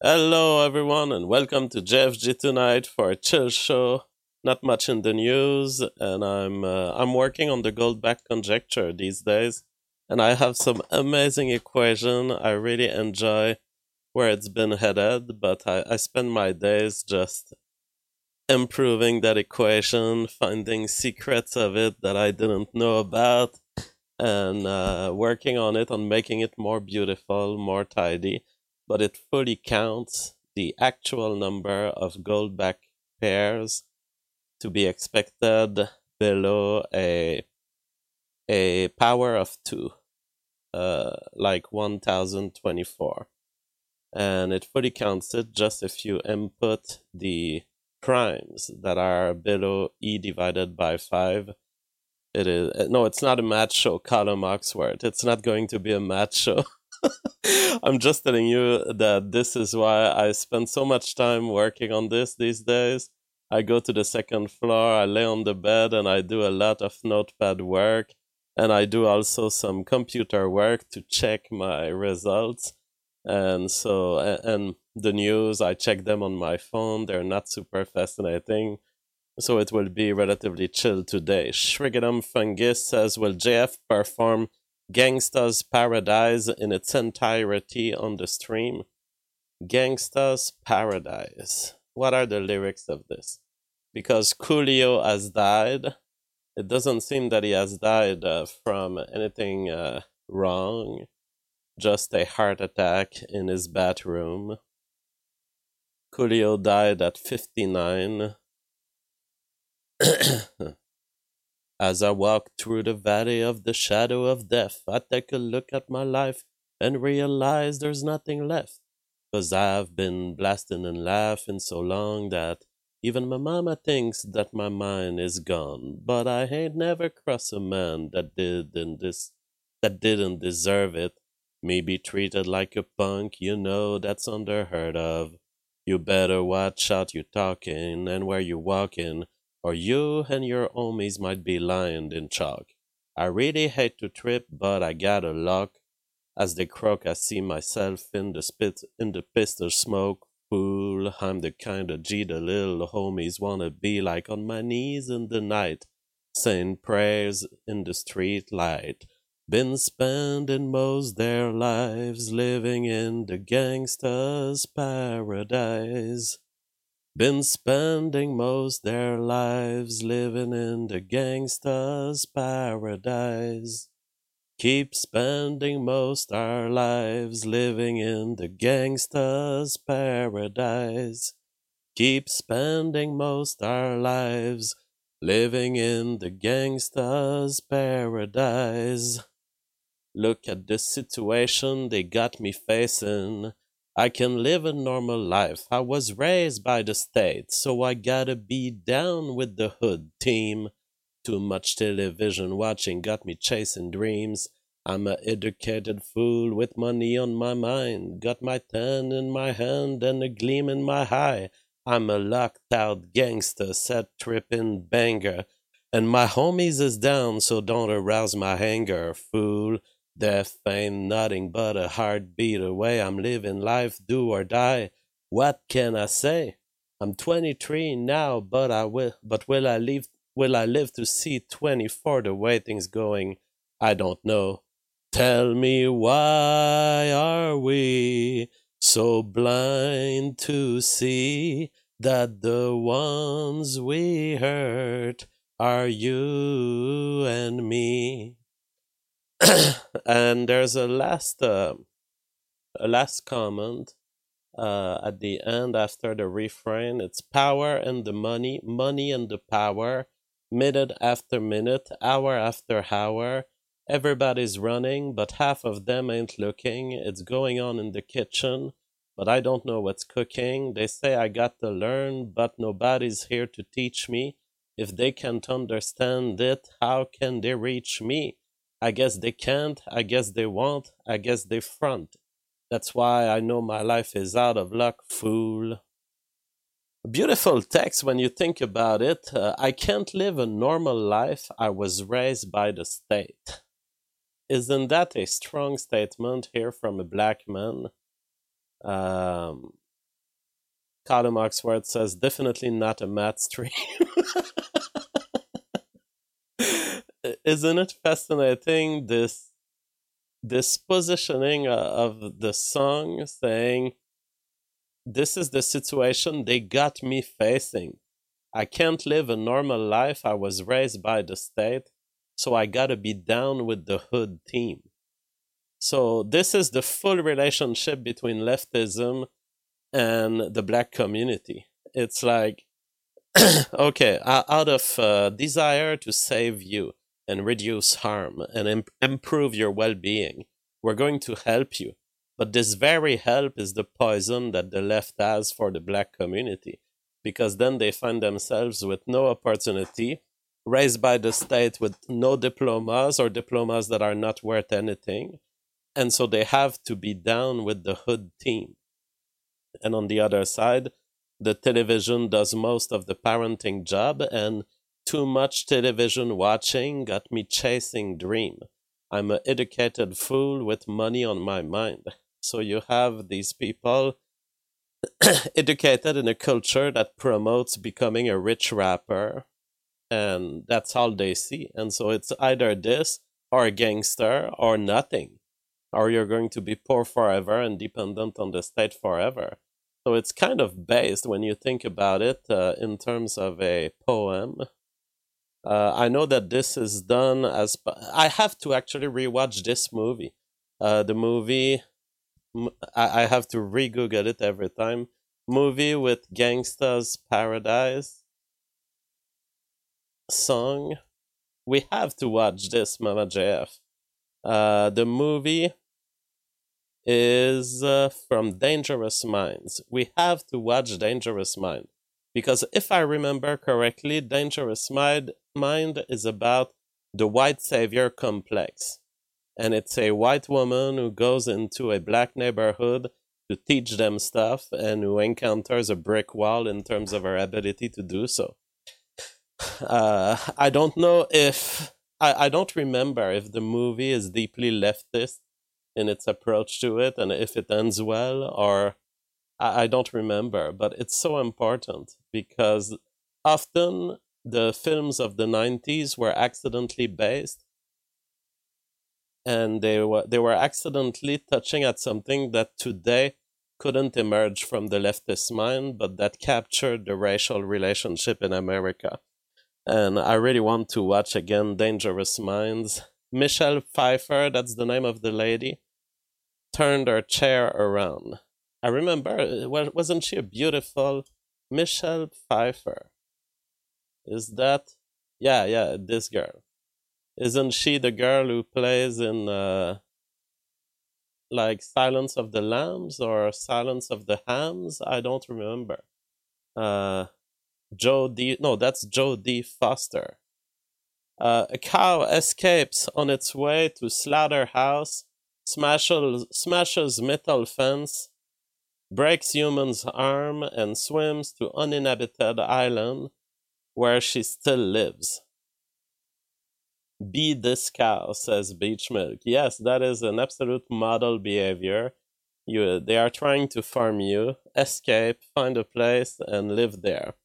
Hello, everyone, and welcome to JFG tonight for a chill show. Not much in the news, and I'm working on the Goldback conjecture these days, and I have some amazing equation. I really enjoy where it's been headed, but I spend my days just improving that equation, finding secrets of it that I didn't know about, and working on it, on making it more beautiful, more tidy. But it fully counts the actual number of goldback pairs to be expected below a power of 2, like 1024. And it fully counts it just if you input the primes that are below e divided by 5. It is no, it's not a match show, Colin Oxford. It's not going to be a match show. I'm just telling you that this is why I spend so much time working on this these days. I go to the second floor, I lay on the bed, and I do a lot of notepad work. And I do also some computer work to check my results. And the news, I check them on my phone. They're not super fascinating. So it will be relatively chill today. Shrigadum Fungus says, will JF perform Gangsta's Paradise in its entirety on the stream? Gangsta's Paradise. What are the lyrics of this? Because Coolio has died. It doesn't seem that he has died from anything wrong. Just a heart attack in his bathroom. Coolio died at 59. As I walk through the valley of the shadow of death, I take a look at my life and realize there's nothing left. 'Cause I've been blasting and laughing so long that even my mama thinks that my mind is gone. But I ain't never crossed a man that didn't deserve it. Me be treated like a punk, you know that's unheard of. You better watch out you talking and where you walking, or you and your homies might be lying in chalk. I really hate to trip, but I gotta lock. As they croak, I see myself in the pistol smoke. Fool, I'm the kind of G the little homies wanna be, like on my knees in the night, saying prayers in the street light. Been spending most their lives living in the gangsta's paradise. Been spending most their lives living in the gangsta's paradise. Keep spending most our lives living in the gangsta's paradise. Keep spending most our lives living in the gangsta's paradise. Look at the situation they got me facing. I can live a normal life. I was raised by the state, so I gotta be down with the hood team. Too much television watching got me chasing dreams. I'm a educated fool with money on my mind. Got my 10 in my hand and a gleam in my eye. I'm a locked out gangster, set tripping banger. And my homies is down, so don't arouse my anger, fool. Death ain't nothing but a heartbeat away. I'm living life, do or die. What can I say? I'm 23 now, but will I live to see 24 the way things going? I don't know. Tell me, why are we so blind to see that the ones we hurt are you and me? And there's a last comment at the end after the refrain. It's power and the money, money and the power, minute after minute, hour after hour. Everybody's running, but half of them ain't looking. It's going on in the kitchen, but I don't know what's cooking. They say I got to learn, but nobody's here to teach me. If they can't understand it, how can they reach me? I guess they can't, I guess they won't, I guess they front. That's why I know my life is out of luck, fool. Beautiful text when you think about it. I can't live a normal life. I was raised by the state. Isn't that a strong statement here from a black man? Um, Colin Oxford says definitely not a Matt stream. Isn't it fascinating this positioning of the song saying this is the situation they got me facing. I can't live a normal life. I was raised by the state, so I gotta be down with the hood team. So this is the full relationship between leftism and the black community. It's like, okay, out of desire to save you and reduce harm and improve your well-being, we're going to help you. But this very help is the poison that the left has for the black community, because then they find themselves with no opportunity, raised by the state with no diplomas or diplomas that are not worth anything. And so they have to be down with the hood team. And on the other side, the television does most of the parenting job, and too much television watching got me chasing dream. I'm an educated fool with money on my mind. So you have these people educated in a culture that promotes becoming a rich rapper, and that's all they see. And so it's either this or a gangster or nothing, or you're going to be poor forever and dependent on the state forever. So it's kind of based, when you think about it, in terms of a poem. I know that this is done as... I have to actually rewatch this movie. The movie... I have to re-google it every time. Movie with Gangsta's Paradise song. We have to watch this, Mama JF. The movie is from Dangerous Minds. We have to watch Dangerous Mind, because if I remember correctly, Dangerous Mind is about the white savior complex, and it's a white woman who goes into a black neighborhood to teach them stuff and who encounters a brick wall in terms of her ability to do so. I don't know if I don't remember if the movie is deeply leftist in its approach to it, and if it ends well, or I don't remember. But it's so important, because often the films of the 90s were accidentally based, and they were accidentally touching at something that today couldn't emerge from the leftist mind, but that captured the racial relationship in America. And I really want to watch again Dangerous Minds. Michelle Pfeiffer, that's the name of the lady, turned her chair around. I remember, well, wasn't she a beautiful Michelle Pfeiffer? Is that... Yeah, this girl. Isn't she the girl who plays in like Silence of the Lambs or Silence of the Hams? I don't remember. That's Jodie Foster. A cow escapes on its way to slaughterhouse, smashes metal fence, breaks human's arm, and swims to uninhabited island where she still lives. Be this cow, says Beach Milk. Yes, that is an absolute model behavior. They are trying to farm you, escape, find a place, and live there.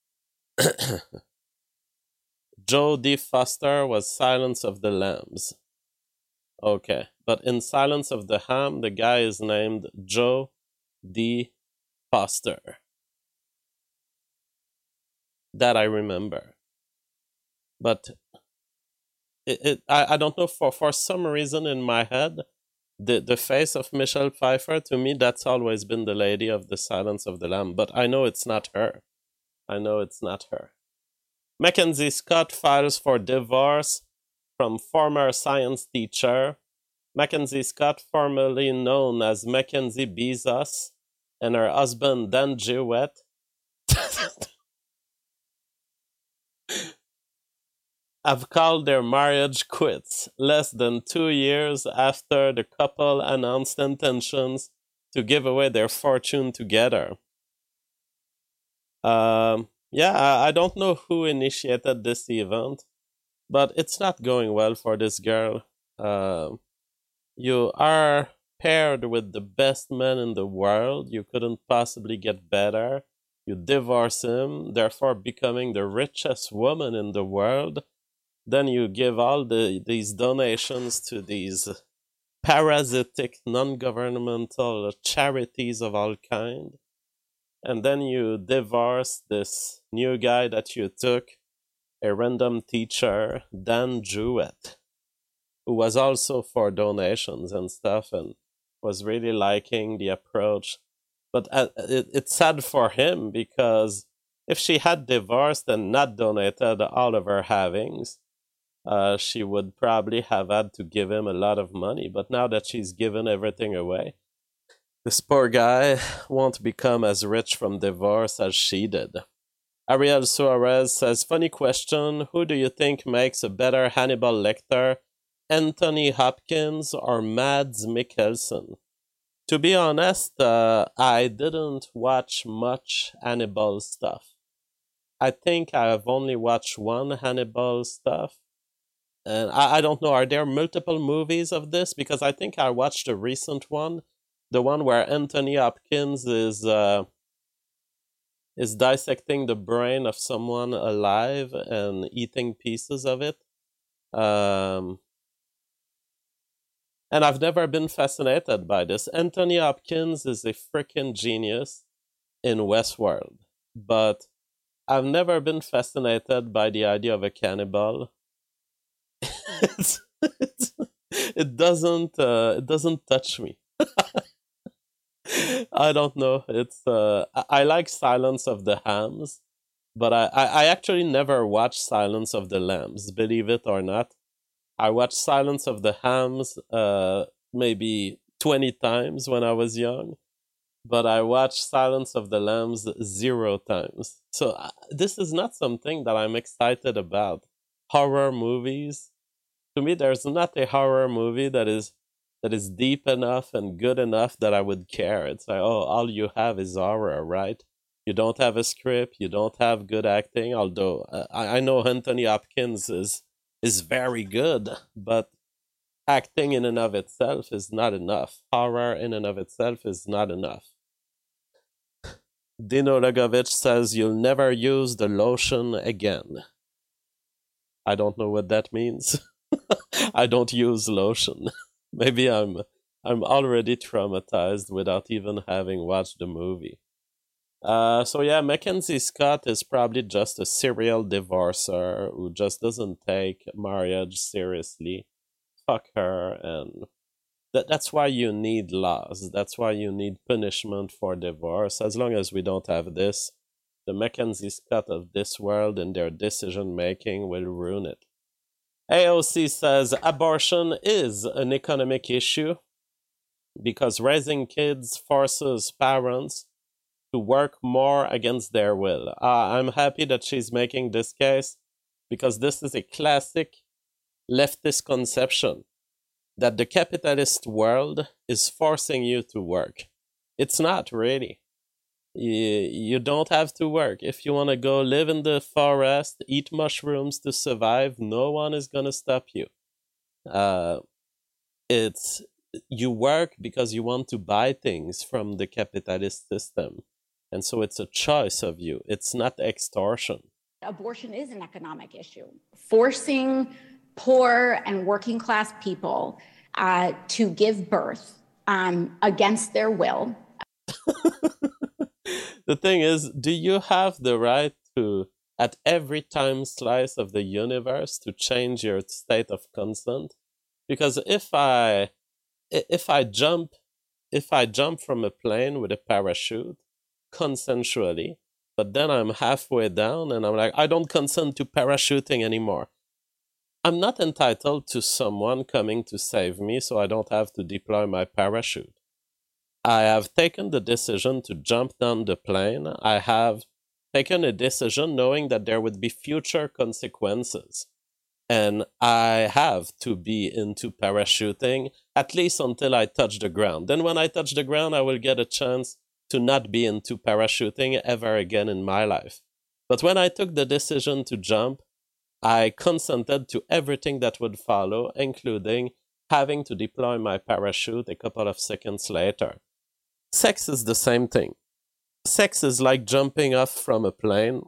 Jodie Foster was Silence of the Lambs. Okay, but in Silence of the Ham, the guy is named Joe D. Foster. That I remember. But I don't know, for some reason in my head, the face of Michelle Pfeiffer, to me, that's always been the lady of the Silence of the Lamb. But I know it's not her. Mackenzie Scott files for divorce from former science teacher. Mackenzie Scott, formerly known as Mackenzie Bezos, and her husband Dan Jewett have called their marriage quits less than 2 years after the couple announced intentions to give away their fortune together. I don't know who initiated this event, but it's not going well for this girl. You are paired with the best man in the world. You couldn't possibly get better. you divorce him, therefore becoming the richest woman in the world. Then you give all these donations to these parasitic non-governmental charities of all kind. And then you divorce this new guy that you took, a random teacher, Dan Jewett, who was also for donations and stuff and was really liking the approach. But it's sad for him because if she had divorced and not donated all of her havings, she would probably have had to give him a lot of money. But now that she's given everything away, this poor guy won't become as rich from divorce as she did. Ariel Suarez says, funny question, who do you think makes a better Hannibal Lecter, Anthony Hopkins or Mads Mikkelsen? To be honest, I didn't watch much Hannibal stuff. I think I've only watched one Hannibal stuff. And I don't know, are there multiple movies of this? Because I think I watched a recent one, the one where Anthony Hopkins is dissecting the brain of someone alive and eating pieces of it. And I've never been fascinated by this. Anthony Hopkins is a freaking genius in Westworld, but I've never been fascinated by the idea of a cannibal. It doesn't touch me. I don't know. I like Silence of the Hams, but I actually never watched Silence of the Lambs, believe it or not. I watched Silence of the Hams maybe 20 times when I was young, but I watched Silence of the Lambs 0 times. So this is not something that I'm excited about. Horror movies, to me, there's not a horror movie that is deep enough and good enough that I would care. It's like, oh, all you have is horror, right? You don't have a script, you don't have good acting, although I know Anthony Hopkins is very good, but acting in and of itself is not enough. Horror in and of itself is not enough. Dino Legovich says you'll never use the lotion again. I don't know what that means. I don't use lotion. Maybe I'm already traumatized without even having watched the movie. So yeah, Mackenzie Scott is probably just a serial divorcer who just doesn't take marriage seriously. Fuck her, and that's why you need laws. That's why you need punishment for divorce. As long as we don't have this, the Mackenzie Scott of this world and their decision making will ruin it. AOC says abortion is an economic issue because raising kids forces parents to work more against their will. I'm happy that she's making this case because this is a classic leftist conception that the capitalist world is forcing you to work. It's not really. You don't have to work. If you want to go live in the forest, eat mushrooms to survive, no one is going to stop you. It's you work because you want to buy things from the capitalist system. And so it's a choice of you. It's not extortion. Abortion is an economic issue. Forcing poor and working class people to give birth against their will. The thing is, do you have the right to, at every time slice of the universe, to change your state of consent? Because if I jump from a plane with a parachute consensually, but then I'm halfway down and I'm like, I don't consent to parachuting anymore, I'm not entitled to someone coming to save me so I don't have to deploy my parachute. I have taken the decision to jump down the plane. I have taken a decision knowing that there would be future consequences. And I have to be into parachuting, at least until I touch the ground. Then when I touch the ground, I will get a chance to not be into parachuting ever again in my life. But when I took the decision to jump, I consented to everything that would follow, including having to deploy my parachute a couple of seconds later. Sex is the same thing. sex is like jumping off from a plane.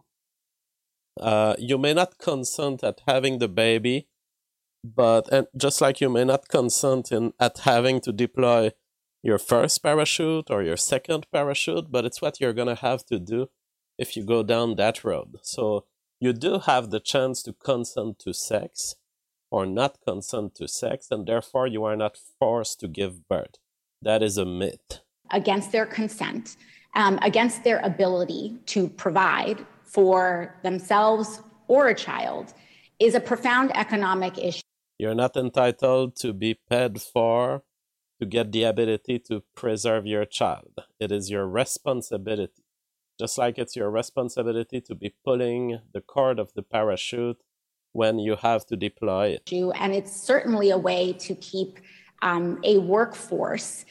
You may not consent at having the baby, and just like you may not consent at having to deploy your first parachute or your second parachute, but it's what you're going to have to do if you go down that road. So you do have the chance to consent to sex or not consent to sex, and therefore you are not forced to give birth. That is a myth. Against their consent, against their ability to provide for themselves or a child, is a profound economic issue. You're not entitled to be paid for to get the ability to preserve your child. It is your responsibility. Just like it's your responsibility to be pulling the cord of the parachute when you have to deploy it. And it's certainly a way to keep a workforce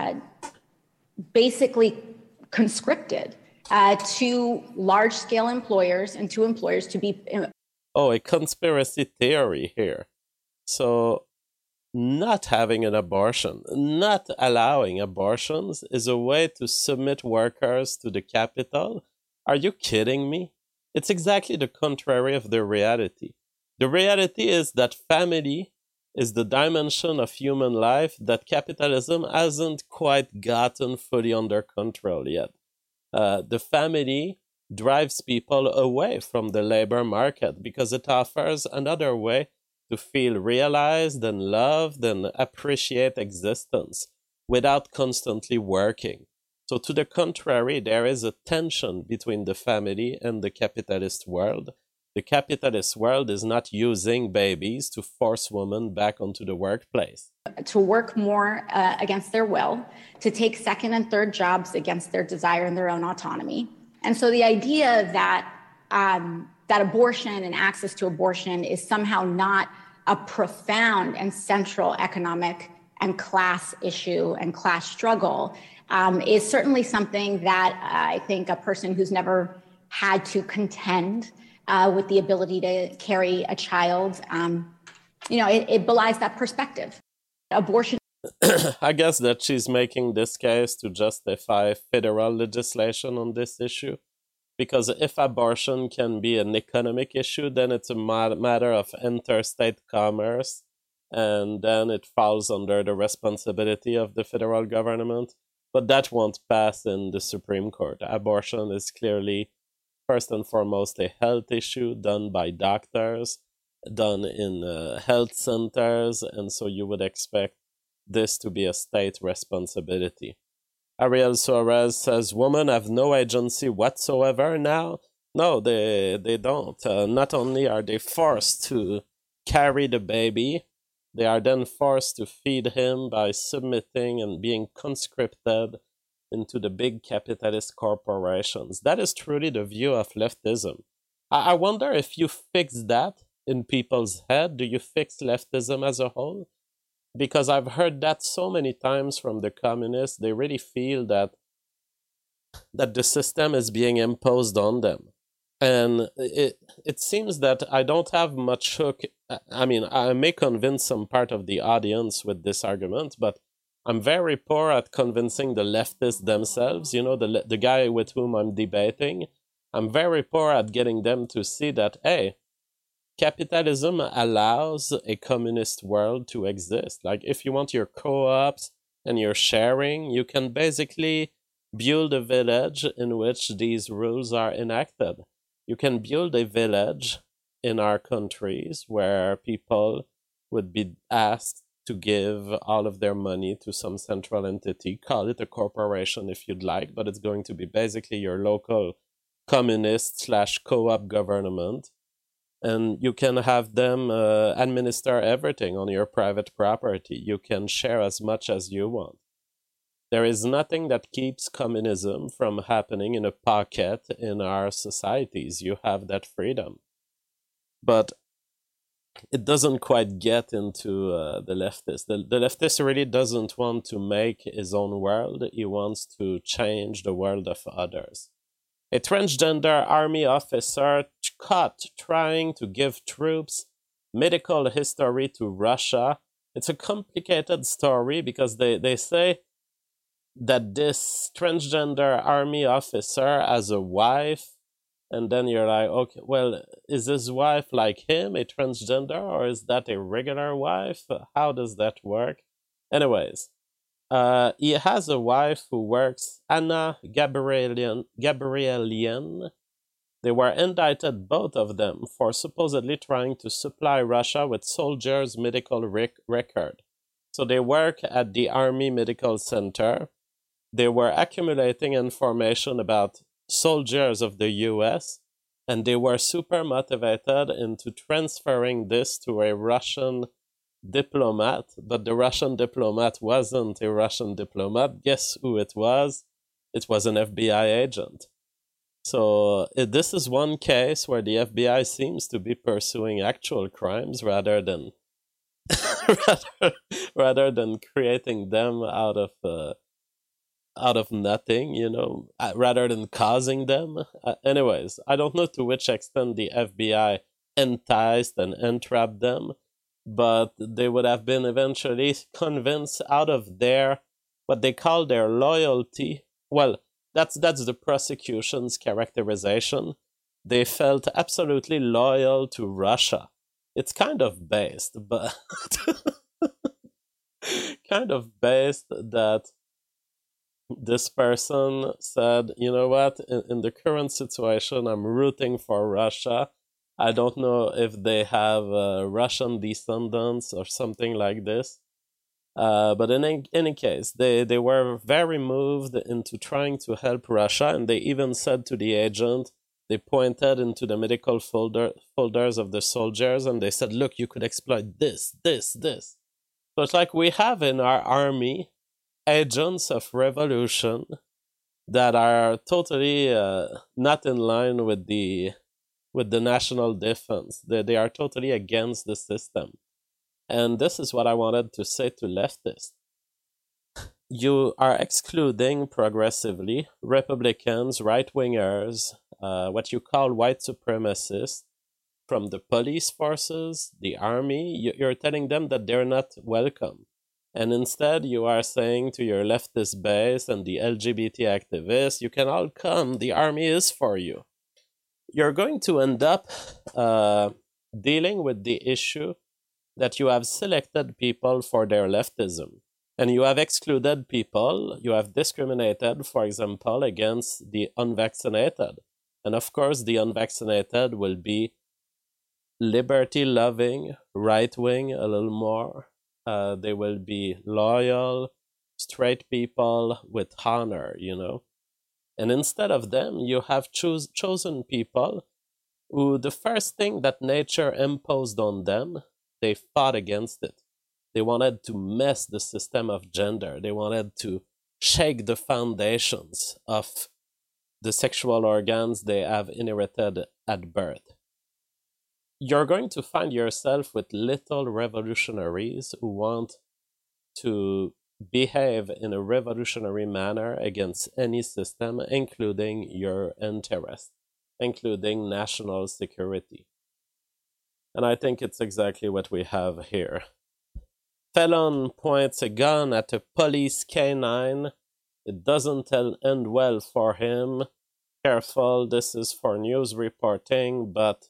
basically conscripted to large-scale employers and to employers to be... Oh, a conspiracy theory here. So not having an abortion, not allowing abortions is a way to submit workers to the capital? Are you kidding me? It's exactly the contrary of the reality. The reality is that family is the dimension of human life that capitalism hasn't quite gotten fully under control yet. The family drives people away from the labor market because it offers another way to feel realized and loved and appreciate existence without constantly working. So to the contrary, there is a tension between the family and the capitalist world. The capitalist world is not using babies to force women back onto the workplace. To work more against their will, to take second and third jobs against their desire and their own autonomy. And so the idea that that abortion and access to abortion is somehow not a profound and central economic and class issue and class struggle is certainly something that I think a person who's never had to contend with the ability to carry a child, it belies that perspective. Abortion. I guess that she's making this case to justify federal legislation on this issue. Because if abortion can be an economic issue, then it's a matter of interstate commerce, and then it falls under the responsibility of the federal government. But that won't pass in the Supreme Court. Abortion is clearly, first and foremost, a health issue done by doctors, done in health centers, and so you would expect this to be a state responsibility. Ariel Suarez says, women have no agency whatsoever now. No, they don't. Not only are they forced to carry the baby, they are then forced to feed him by submitting and being conscripted into the big capitalist corporations. That is truly the view of leftism. I wonder if you fix that in people's head. Do you fix leftism as a whole? Because I've heard that so many times from the communists. They really feel that the system is being imposed on them. And it seems that I don't have much hook. I mean, I may convince some part of the audience with this argument, but I'm very poor at convincing the leftists themselves, the guy with whom I'm debating. I'm very poor at getting them to see that, hey, capitalism allows a communist world to exist. Like, if you want your co-ops and your sharing, you can basically build a village in which these rules are enacted. You can build a village in our countries where people would be asked to give all of their money to some central entity. Call it a corporation if you'd like, but it's going to be basically your local communist/co-op government. And you can have them administer everything on your private property. You can share as much as you want. There is nothing that keeps communism from happening in a pocket in our societies. You have that freedom. But it doesn't quite get into the leftist. The leftist really doesn't want to make his own world. He wants to change the world of others. A transgender army officer caught trying to give troops medical history to Russia. It's a complicated story because they say that this transgender army officer has a wife, and then you're like, okay, well, is his wife like him, a transgender, or is that a regular wife? How does that work? Anyways, he has a wife who works, Anna Gabrielian. They were indicted, both of them, for supposedly trying to supply Russia with soldiers' medical record. So they work at the Army Medical Center. They were accumulating information about soldiers of the US, and they were super motivated into transferring this to a Russian diplomat, but the Russian diplomat wasn't a Russian diplomat. Guess who it was? It was an FBI agent. So this is one case where the FBI seems to be pursuing actual crimes rather than rather than creating them out of nothing, rather than causing them. Anyways, I don't know to which extent the FBI enticed and entrapped them, but they would have been eventually convinced out of their, what they call their loyalty. Well, that's the prosecution's characterization. They felt absolutely loyal to Russia. It's kind of based, but kind of based that this person said, you know what, in the current situation, I'm rooting for Russia. I don't know if they have Russian descendants or something like this. But in any case, they were very moved into trying to help Russia, and they even said to the agent, they pointed into the medical folders of the soldiers, and they said, look, you could exploit this. So it's like we have in our army agents of revolution that are totally not in line with the national defense. They are totally against the system. And this is what I wanted to say to leftists. You are excluding progressively Republicans, right-wingers, what you call white supremacists, from the police forces, the army. You're telling them that they're not welcome. And instead, you are saying to your leftist base and the LGBT activists, you can all come, the army is for you. You're going to end up dealing with the issue that you have selected people for their leftism. And you have excluded people, you have discriminated, for example, against the unvaccinated. And of course, the unvaccinated will be liberty-loving, right-wing a little more. They will be loyal, straight people with honor, And instead of them, you have chosen people who the first thing that nature imposed on them, they fought against it. They wanted to mess the system of gender. They wanted to shake the foundations of the sexual organs they have inherited at birth. You're going to find yourself with little revolutionaries who want to behave in a revolutionary manner against any system, including your interest, including national security. And I think it's exactly what we have here. Felon points a gun at a police canine. It doesn't end well for him. Careful, this is for news reporting, but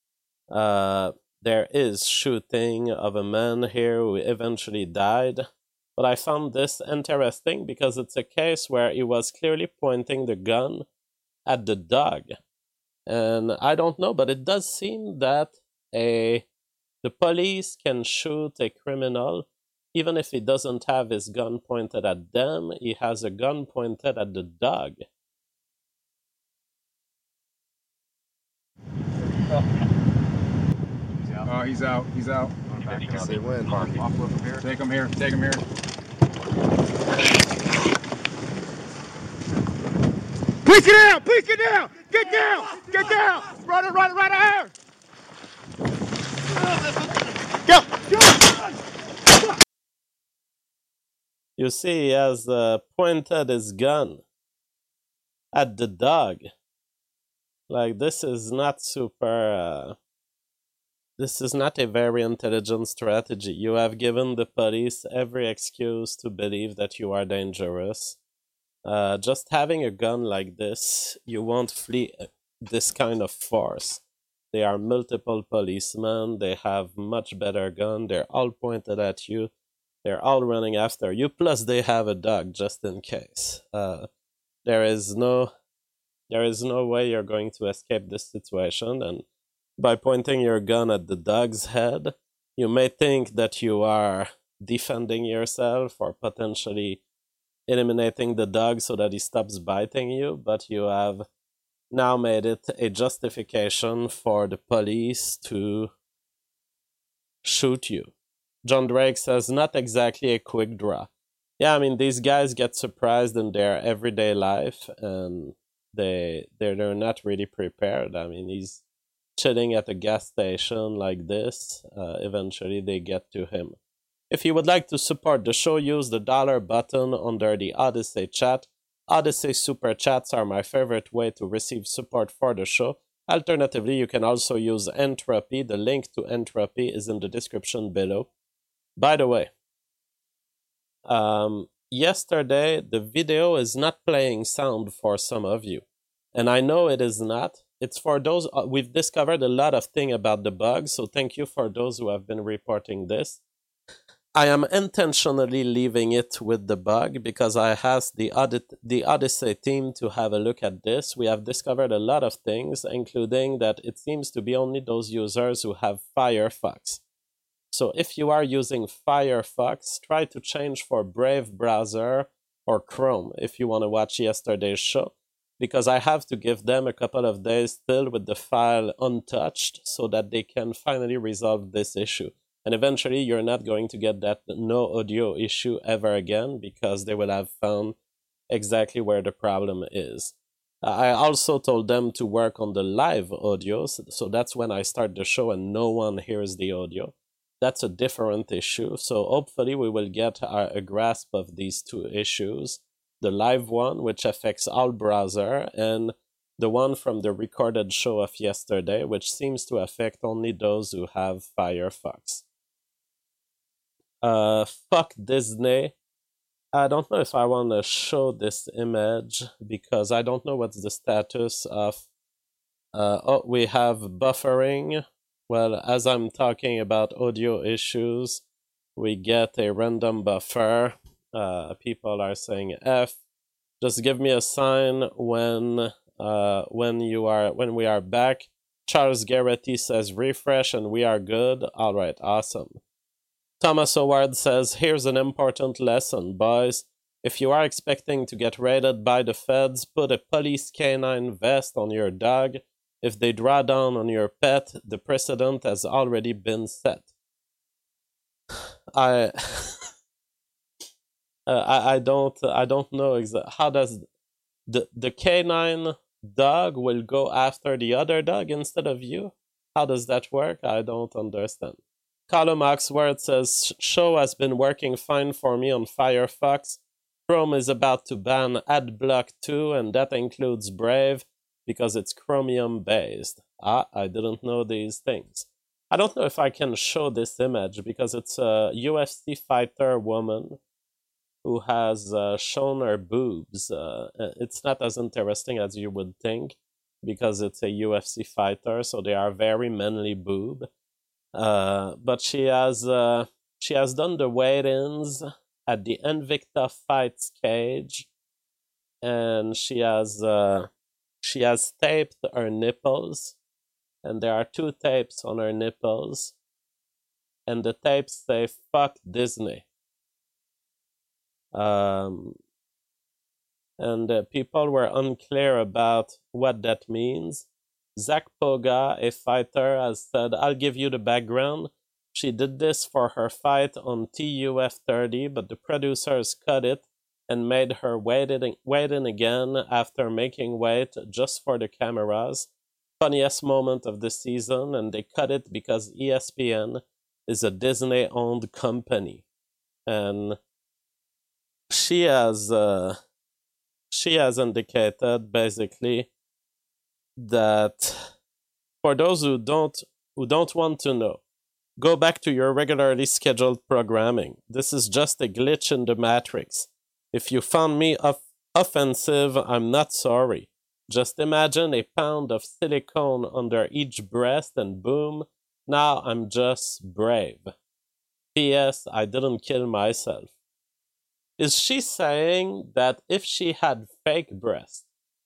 there is shooting of a man here who eventually died. But I found this interesting because it's a case where he was clearly pointing the gun at the dog. And I don't know, but it does seem that the police can shoot a criminal even if he doesn't have his gun pointed at them. He has a gun pointed at the dog. Oh, he's out. He's out. Say when. Take him here. Take him here. Please get down! Please get down! Get down! Get down! Right here! Go! You see, he has pointed his gun at the dog. Like, this is not super... this is not a very intelligent strategy. You have given the police every excuse to believe that you are dangerous. Just having a gun like this, you won't flee this kind of force. There are multiple policemen. They have much better gun. They're all pointed at you. They're all running after you. Plus, they have a dog just in case. There is no way you're going to escape this situation. And by pointing your gun at the dog's head, you may think that you are defending yourself or potentially eliminating the dog so that he stops biting you, but you have now made it a justification for the police to shoot you. John Drake says, not exactly a quick draw. Yeah, I mean, these guys get surprised in their everyday life, and they're not really prepared. I mean, he's chilling at a gas station like this. Eventually, they get to him. If you would like to support the show, use the dollar button under the Odyssey chat. Odyssey super chats are my favorite way to receive support for the show. Alternatively, you can also use Entropy. The link to Entropy is in the description below. By the way, yesterday the video is not playing sound for some of you. And I know it is not. It's for those, we've discovered a lot of things about the bug, so thank you for those who have been reporting this. I am intentionally leaving it with the bug because I asked the Odyssey team to have a look at this. We have discovered a lot of things, including that it seems to be only those users who have Firefox. So if you are using Firefox, try to change for Brave browser or Chrome if you want to watch yesterday's show, because I have to give them a couple of days still with the file untouched so that they can finally resolve this issue. And eventually, you're not going to get that no audio issue ever again because they will have found exactly where the problem is. I also told them to work on the live audio, so that's when I start the show and no one hears the audio. That's a different issue, so hopefully we will get a grasp of these two issues. The live one, which affects all browser, and the one from the recorded show of yesterday, which seems to affect only those who have Firefox. Fuck Disney. I don't know if I want to show this image because I don't know what's the status of. We have buffering. Well, as I'm talking about audio issues, we get a random buffer. People are saying F. Just give me a sign when we are back. Charles Garrity says refresh and we are good. All right, awesome. Thomas Howard says, here's an important lesson, boys. If you are expecting to get raided by the feds, put a police canine vest on your dog. If they draw down on your pet, the precedent has already been set. I don't know exactly how does the canine dog will go after the other dog instead of you? How does that work? I don't understand. Colum Oxworth says, show has been working fine for me on Firefox. Chrome is about to ban AdBlock 2, and that includes Brave because it's Chromium based. I didn't know these things. I don't know if I can show this image because it's a UFC fighter woman who has shown her boobs. It's not as interesting as you would think because it's a UFC fighter, so they are very manly boob. But she has done the weigh-ins at the Invicta Fights cage, and she has taped her nipples, and there are 2 tapes on her nipples, and the tapes say "fuck Disney." And people were unclear about what that means. Zach Poga, a fighter, has said, I'll give you the background. She did this for her fight on TUF 30, but the producers cut it and made her wait in again after making weight just for the cameras. Funniest moment of the season, and they cut it because ESPN is a Disney-owned company. And she has indicated basically that for those who don't want to know, go back to your regularly scheduled programming. This is just a glitch in the matrix. If you found me Offensive, I'm not sorry. Just imagine a pound of silicone under each breast and boom, now I'm just brave. P.S. I didn't kill myself. Is she saying that if she had fake breasts,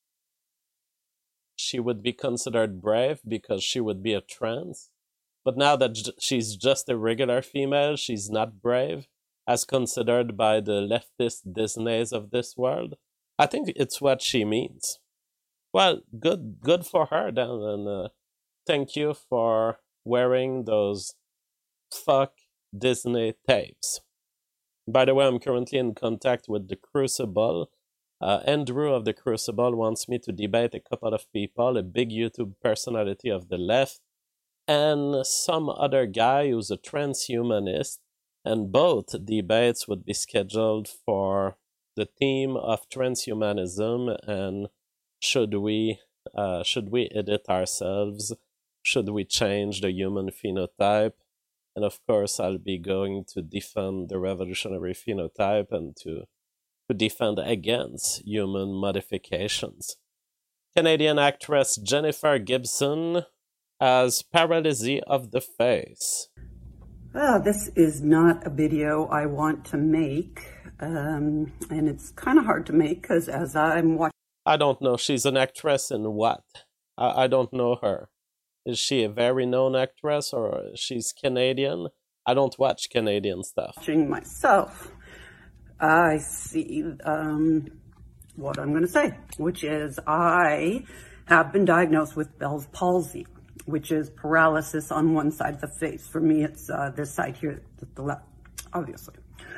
she would be considered brave because she would be a trans? But now that she's just a regular female, she's not brave, as considered by the leftist Disneys of this world? I think it's what she means. Well, good for her then, and thank you for wearing those fuck Disney tapes. By the way, I'm currently in contact with the Crucible. Andrew of the Crucible wants me to debate a couple of people, a big YouTube personality of the left, and some other guy who's a transhumanist, and both debates would be scheduled for the theme of transhumanism and should we edit ourselves? Should we change the human phenotype? And of course, I'll be going to defend the revolutionary phenotype and to defend against human modifications. Canadian actress Jennifer Gibson has paralysis of the face. Well, this is not a video I want to make, and it's kind of hard to make because as I'm watching... I don't know. She's an actress in what? I don't know her. Is she a very known actress or she's Canadian? I don't watch Canadian stuff. Watching myself, I see what I'm going to say, which is I have been diagnosed with Bell's palsy, which is paralysis on one side of the face. For me, it's this side here, the left, obviously.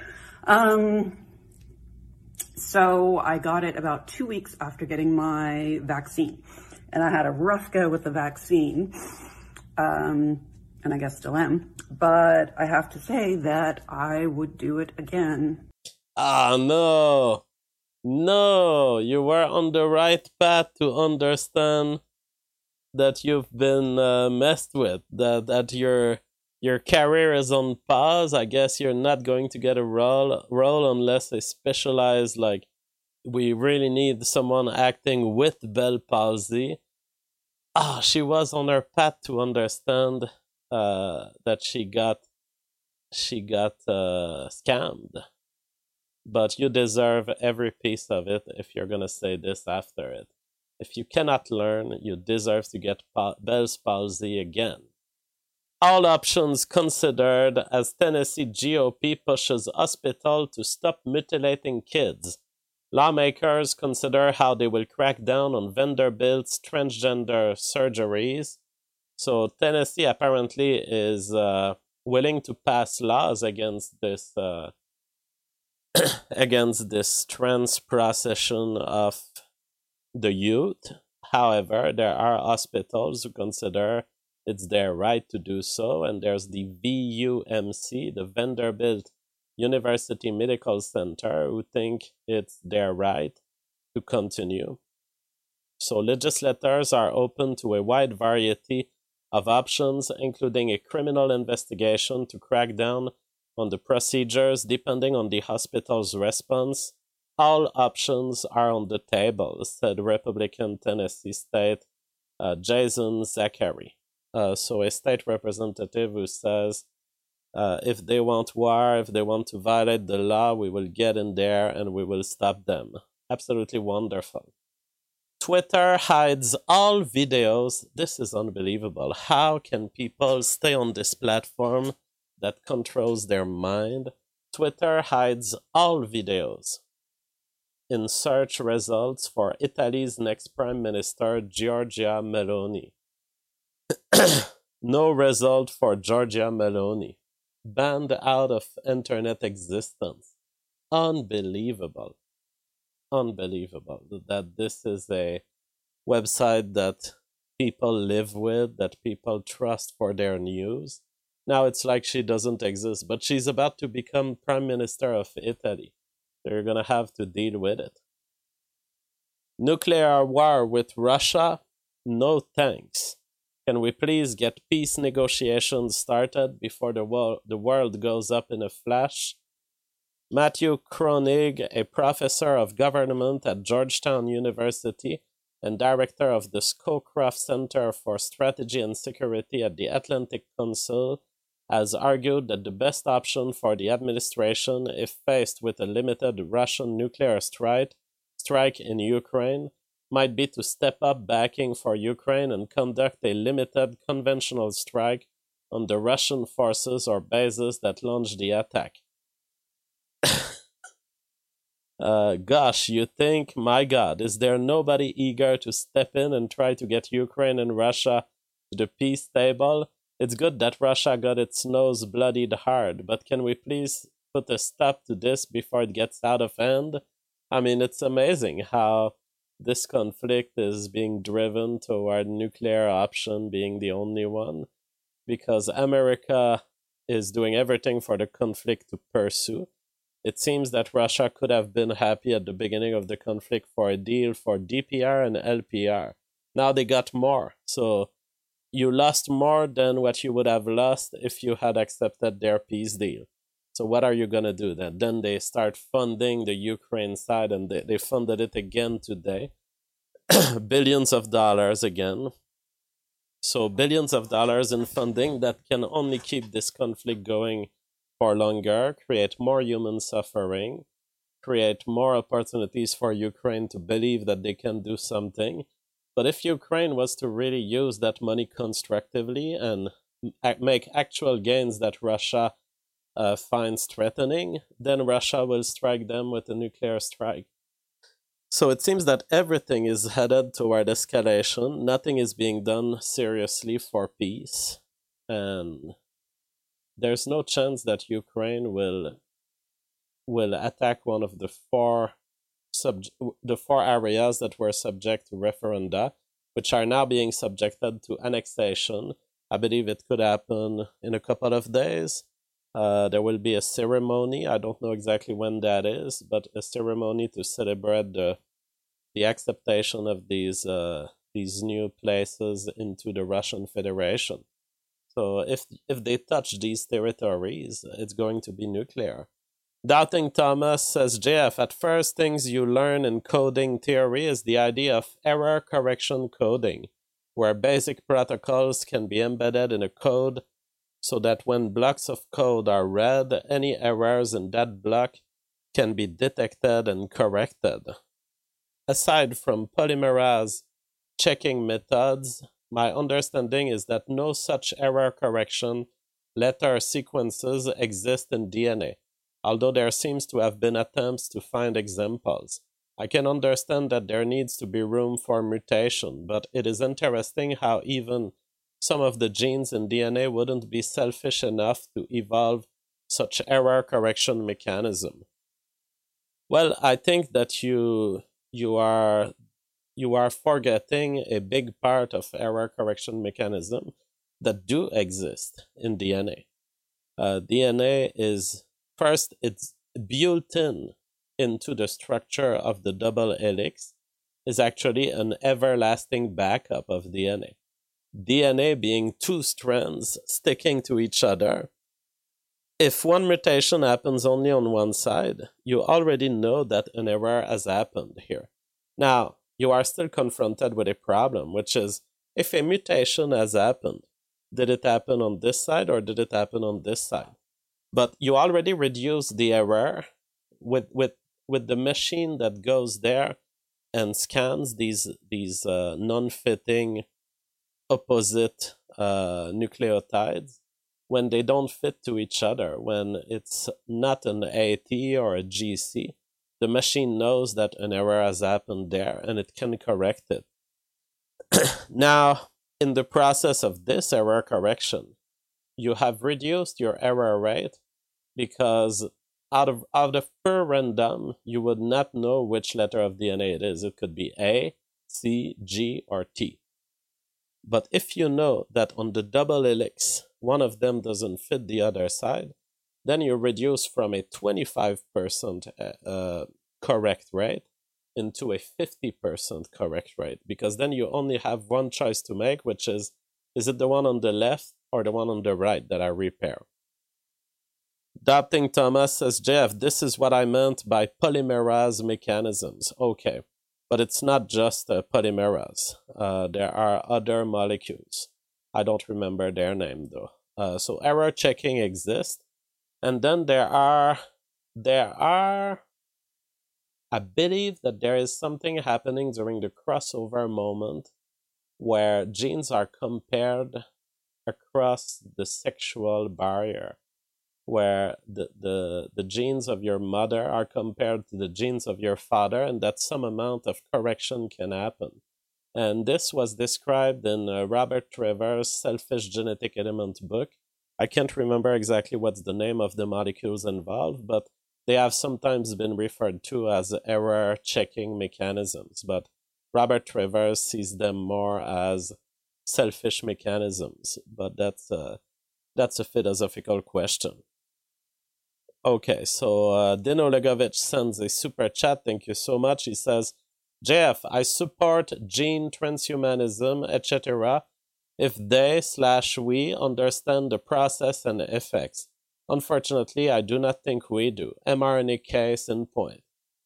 So I got it about 2 weeks after getting my vaccine. And I had a rough go with the vaccine, and I guess still am. But I have to say that I would do it again. Ah, no. No, you were on the right path to understand that you've been messed with, that your career is on pause. I guess you're not going to get a role unless a specialized, like, we really need someone acting with Bell palsy. She was on her path to understand that she got scammed. But you deserve every piece of it if you're gonna say this after it. If you cannot learn, you deserve to get Bell's palsy again. All options considered as Tennessee GOP pushes hospital to stop mutilating kids. Lawmakers consider how they will crack down on Vanderbilt's transgender surgeries. So Tennessee apparently is willing to pass laws against this against this trans procession of the youth. However, there are hospitals who consider it's their right to do so, and there's the VUMC, the Vanderbilt University Medical Center, who think it's their right to continue. So legislators are open to a wide variety of options, including a criminal investigation to crack down on the procedures depending on the hospital's response. All options are on the table, said Republican Tennessee State Jason Zachary. So a state representative who says, if they want war, if they want to violate the law, we will get in there and we will stop them. Absolutely wonderful. Twitter hides all videos. This is unbelievable. How can people stay on this platform that controls their mind? Twitter hides all videos. In search results for Italy's next Prime Minister, Giorgia Meloni. No result for Giorgia Meloni. Banned out of internet existence. Unbelievable. Unbelievable that this is a website that people live with, that people trust for their news. Now it's like she doesn't exist, but she's about to become Prime Minister of Italy. They're gonna have to deal with it. Nuclear war with Russia? No thanks. Can we please get peace negotiations started before the world goes up in a flash? Matthew Kronig, a professor of government at Georgetown University and director of the Scowcroft Center for Strategy and Security at the Atlantic Council, has argued that the best option for the administration, if faced with a limited Russian nuclear strike in Ukraine, might be to step up backing for Ukraine and conduct a limited conventional strike on the Russian forces or bases that launched the attack. Gosh, you think, my God, is there nobody eager to step in and try to get Ukraine and Russia to the peace table? It's good that Russia got its nose bloodied hard, but can we please put a stop to this before it gets out of hand? I mean, it's amazing how this conflict is being driven toward nuclear option being the only one, because America is doing everything for the conflict to pursue. It seems that Russia could have been happy at the beginning of the conflict for a deal for DPR and LPR. Now they got more. So you lost more than what you would have lost if you had accepted their peace deal. So what are you going to do then? Then they start funding the Ukraine side, and they funded it again today. Billions of dollars again. So billions of dollars in funding that can only keep this conflict going for longer, create more human suffering, create more opportunities for Ukraine to believe that they can do something. But if Ukraine was to really use that money constructively and make actual gains that Russia finds threatening, then Russia will strike them with a nuclear strike. So it seems that everything is headed toward escalation. Nothing is being done seriously for peace. And there's no chance that Ukraine will attack one of the four areas that were subject to referenda, which are now being subjected to annexation. I believe it could happen in a couple of days. There will be a ceremony. I don't know exactly when that is, but a ceremony to celebrate the acceptation of these new places into the Russian Federation. So if they touch these territories, it's going to be nuclear. Doubting Thomas says, JF, at first things you learn in coding theory is the idea of error correction coding, where basic protocols can be embedded in a code so that when blocks of code are read, any errors in that block can be detected and corrected. Aside from polymerase checking methods, my understanding is that no such error correction letter sequences exist in DNA, although there seems to have been attempts to find examples. I can understand that there needs to be room for mutation, but it is interesting how even some of the genes in DNA wouldn't be selfish enough to evolve such error correction mechanism. Well, I think that you are forgetting a big part of error correction mechanism that do exist in DNA. DNA is, first, it's built into the structure of the double helix, is actually an everlasting backup of DNA. DNA being two strands sticking to each other. If one mutation happens only on one side, you already know that an error has happened here. Now, you are still confronted with a problem, which is, if a mutation has happened, did it happen on this side or did it happen on this side? But you already reduced the error with the machine that goes there and scans these non-fitting opposite nucleotides when they don't fit to each other, when it's not an AT or a GC. The machine knows that an error has happened there and it can correct it. Now, in the process of this error correction, you have reduced your error rate because out of per random, you would not know which letter of DNA it is. It could be A, C, G, or T. But if you know that on the double helix, one of them doesn't fit the other side, then you reduce from a 25% correct rate into a 50% correct rate, because then you only have one choice to make, which is it the one on the left or the one on the right that I repair? Adopting Thomas says, Jeff, this is what I meant by polymerase mechanisms. Okay, but it's not just polymerase. There are other molecules. I don't remember their name, though. So error checking exists. And then there are, I believe that there is something happening during the crossover moment where genes are compared across the sexual barrier, where the genes of your mother are compared to the genes of your father, and that some amount of correction can happen. And this was described in Robert Trevor's Selfish Genetic Element book. I can't remember exactly what's the name of the molecules involved, but they have sometimes been referred to as error checking mechanisms. But Robert Trevor sees them more as selfish mechanisms. But that's a philosophical question. Okay, so Dino Legovich sends a super chat. Thank you so much. He says, JF, I support gene transhumanism, etc. if they/we understand the process and the effects. Unfortunately, I do not think we do. mRNA case in point.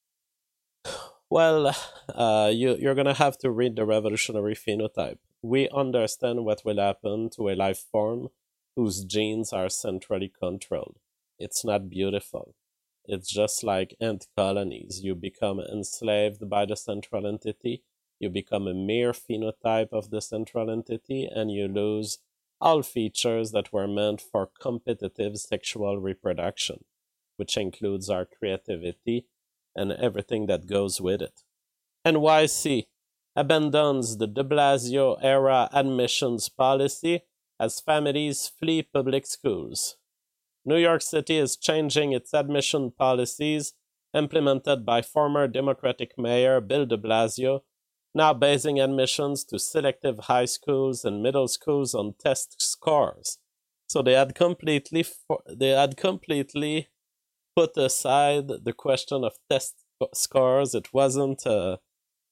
Well, you're going to have to read the Revolutionary Phenotype. We understand what will happen to a life form whose genes are centrally controlled. It's not beautiful. It's just like ant colonies. You become enslaved by the central entity, you become a mere phenotype of the central entity, and you lose all features that were meant for competitive sexual reproduction, which includes our creativity and everything that goes with it. NYC abandons the de Blasio-era admissions policy as families flee public schools. New York City is changing its admission policies implemented by former Democratic Mayor Bill de Blasio, now basing admissions to selective high schools and middle schools on test scores. So they had completely put aside the question of test scores. It wasn't a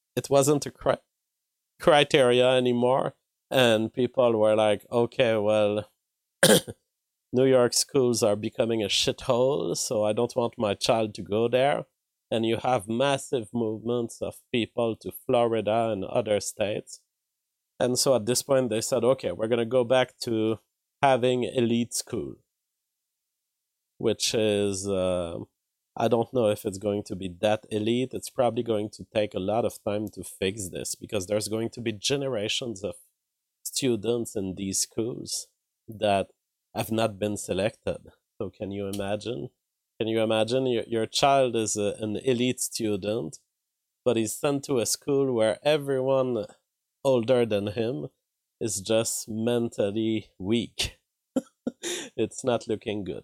criteria anymore, and people were like, okay, well, New York schools are becoming a shithole, so I don't want my child to go there. And you have massive movements of people to Florida and other states. And so at this point, they said, okay, we're going to go back to having elite school, which is, I don't know if it's going to be that elite. It's probably going to take a lot of time to fix this because there's going to be generations of students in these schools that have not been selected. So can you imagine? Can you imagine your child is an elite student, but he's sent to a school where everyone older than him is just mentally weak? It's not looking good.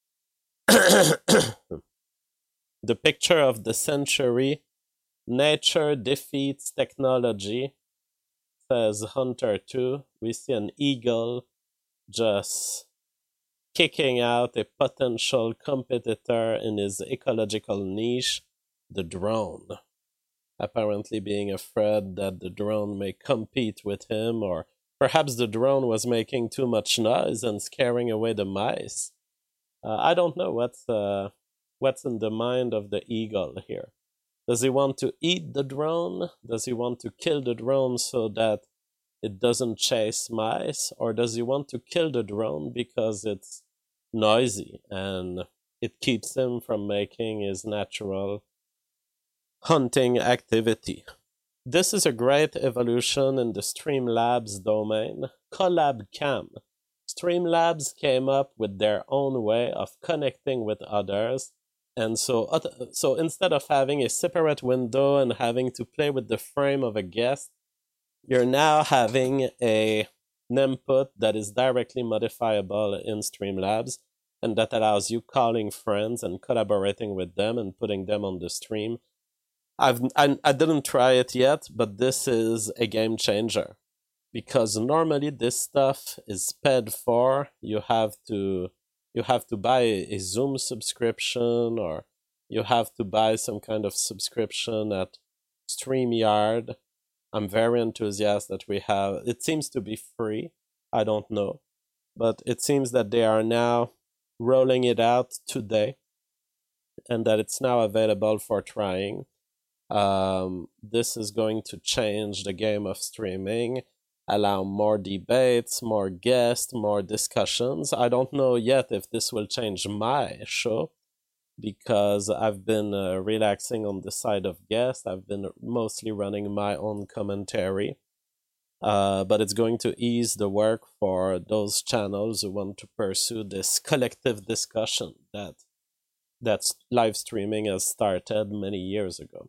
The picture of the century, nature defeats technology, says Hunter 2. We see an eagle just kicking out a potential competitor in his ecological niche, the drone. Apparently being afraid that the drone may compete with him, or perhaps the drone was making too much noise and scaring away the mice. I don't know what's in the mind of the eagle here. Does he want to eat the drone? Does he want to kill the drone so that it doesn't chase mice? Or does he want to kill the drone because it's noisy and it keeps him from making his natural hunting activity? This is a great evolution in the Streamlabs domain. CollabCam. Streamlabs came up with their own way of connecting with others. And so instead of having a separate window and having to play with the frame of a guest, you're now having an input that is directly modifiable in Streamlabs, and that allows you calling friends and collaborating with them and putting them on the stream. I didn't try it yet, but this is a game changer, because normally this stuff is paid for. You have to buy a Zoom subscription, or you have to buy some kind of subscription at StreamYard. I'm very enthusiastic that we have. It seems to be free. I don't know, but it seems that they are now rolling it out today, and that it's now available for trying. This is going to change the game of streaming, allow more debates, more guests, more discussions. I don't know yet if this will change my show, because I've been relaxing on the side of guests. I've been mostly running my own commentary. But it's going to ease the work for those channels who want to pursue this collective discussion that's live streaming has started many years ago.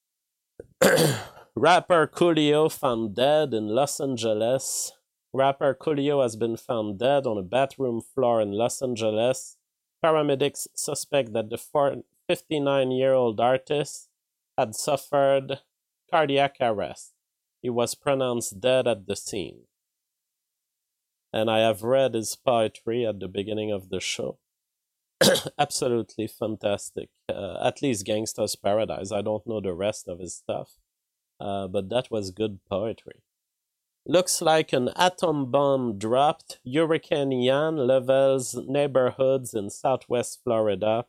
Rapper Coolio found dead in Los Angeles. Rapper Coolio has been found dead on a bathroom floor in Los Angeles. Paramedics suspect that the 59-year-old artist had suffered cardiac arrest. He was pronounced dead at the scene. And I have read his poetry at the beginning of the show. Absolutely fantastic. At least Gangsta's Paradise. I don't know the rest of his stuff. But that was good poetry. Looks like an atom bomb dropped. Hurricane Ian levels neighborhoods in southwest Florida.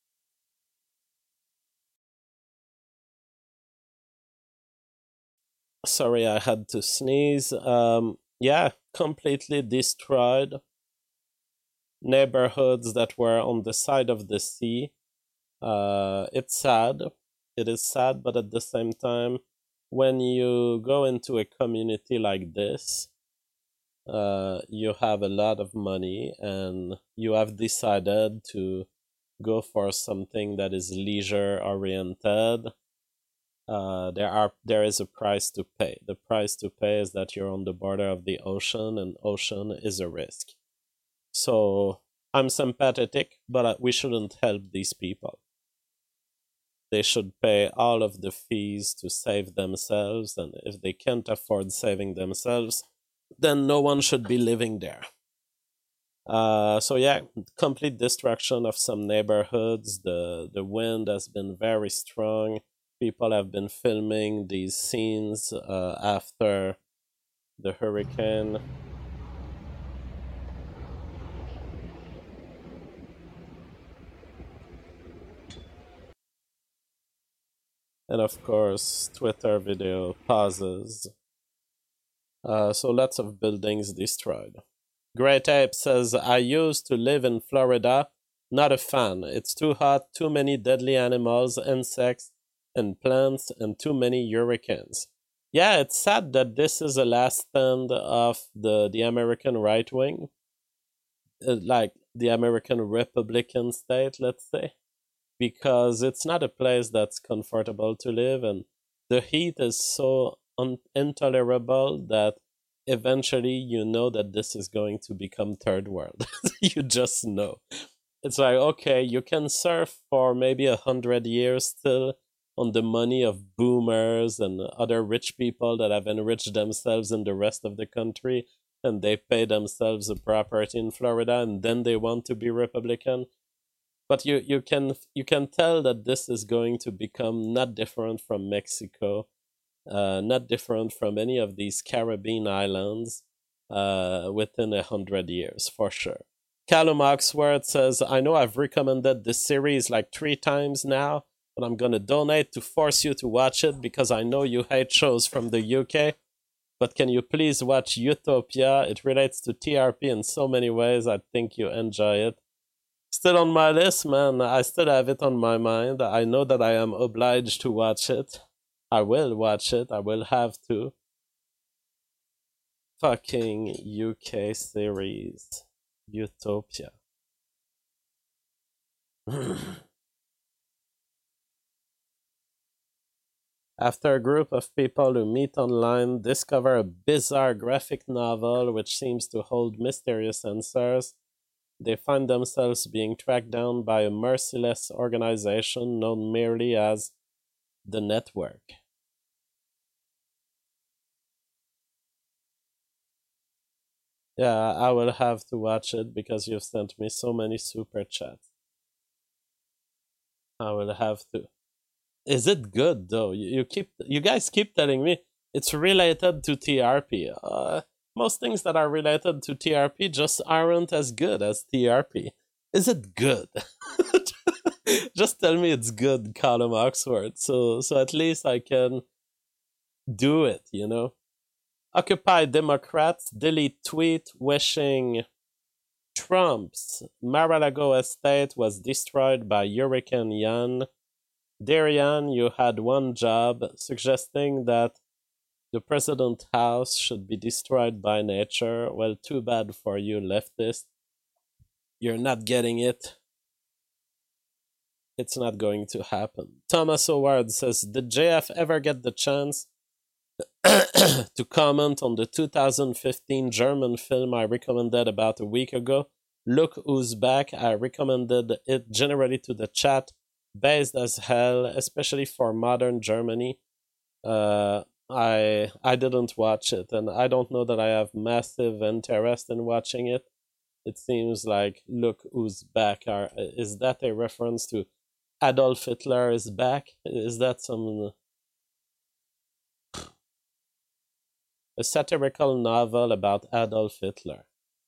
Sorry, I had to sneeze. Yeah, completely destroyed neighborhoods that were on the side of the sea. It's sad. It is sad, but at the same time, when you go into a community like this, you have a lot of money and you have decided to go for something that is leisure oriented. There is a price to pay. The price to pay is that you're on the border of the ocean, and ocean is a risk. So I'm sympathetic, but we shouldn't help these people. They should pay all of the fees to save themselves, and if they can't afford saving themselves, then no one should be living there. So yeah, complete destruction of some neighborhoods. The wind has been very strong. People have been filming these scenes after the hurricane. And of course, Twitter video pauses. So lots of buildings destroyed. Great Ape says, I used to live in Florida. Not a fan. It's too hot, too many deadly animals, insects, and plants, and too many hurricanes. Yeah, it's sad that this is the last stand of the American right wing, like the American Republican state, let's say, because it's not a place that's comfortable to live, and the heat is so intolerable that eventually you know that this is going to become third world. You just know. It's like, okay, you can surf for maybe 100 years still on the money of boomers and other rich people that have enriched themselves in the rest of the country, and they pay themselves a property in Florida, and then they want to be Republican. But you can tell that this is going to become not different from Mexico, not different from any of these Caribbean islands within 100 years, for sure. Callum Oxworth says, I know I've recommended this series like 3 times now, but I'm going to donate to force you to watch it because I know you hate shows from the UK. But can you please watch Utopia? It relates to TRP in so many ways. I think you enjoy it. Still on my list, man. I still have it on my mind. I know that I am obliged to watch it. I will watch it. I will have to. Fucking UK series. Utopia. After a group of people who meet online discover a bizarre graphic novel which seems to hold mysterious answers, they find themselves being tracked down by a merciless organization known merely as the Network. Yeah, I will have to watch it because you've sent me so many super chats. I will have to. Is it good though? You guys keep telling me it's related to TRP. Most things that are related to TRP just aren't as good as TRP. Is it good? Just tell me it's good, Callum Oxford, so at least I can do it, you know? Occupy Democrats delete tweet wishing Trump's Mar-a-Lago estate was destroyed by Hurricane Ian. Darian, you had one job, suggesting that the President House should be destroyed by nature. Well, too bad for you, leftist. You're not getting it. It's not going to happen. Thomas Howard says, did JF ever get the chance to comment on the 2015 German film I recommended about a week ago? Look Who's Back. I recommended it generally to the chat. Based as hell, especially for modern Germany. I didn't watch it, and I don't know that I have massive interest in watching it. It seems like Look Who's Back. Is that a reference to Adolf Hitler is back? Is that a satirical novel about Adolf Hitler?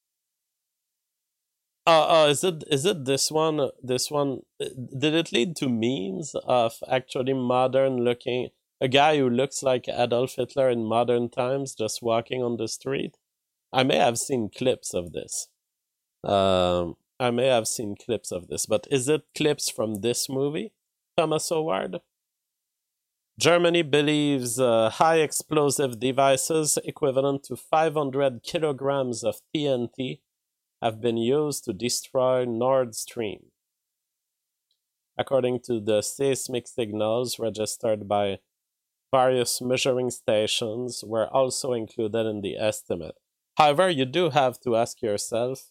Is it this one? This one, did it lead to memes of actually modern looking, a guy who looks like Adolf Hitler in modern times just walking on the street? I may have seen clips of this. But is it clips from this movie, Thomas Howard? Germany believes high explosive devices equivalent to 500 kilograms of TNT have been used to destroy Nord Stream. According to the seismic signals registered by various measuring stations were also included in the estimate. However, you do have to ask yourself,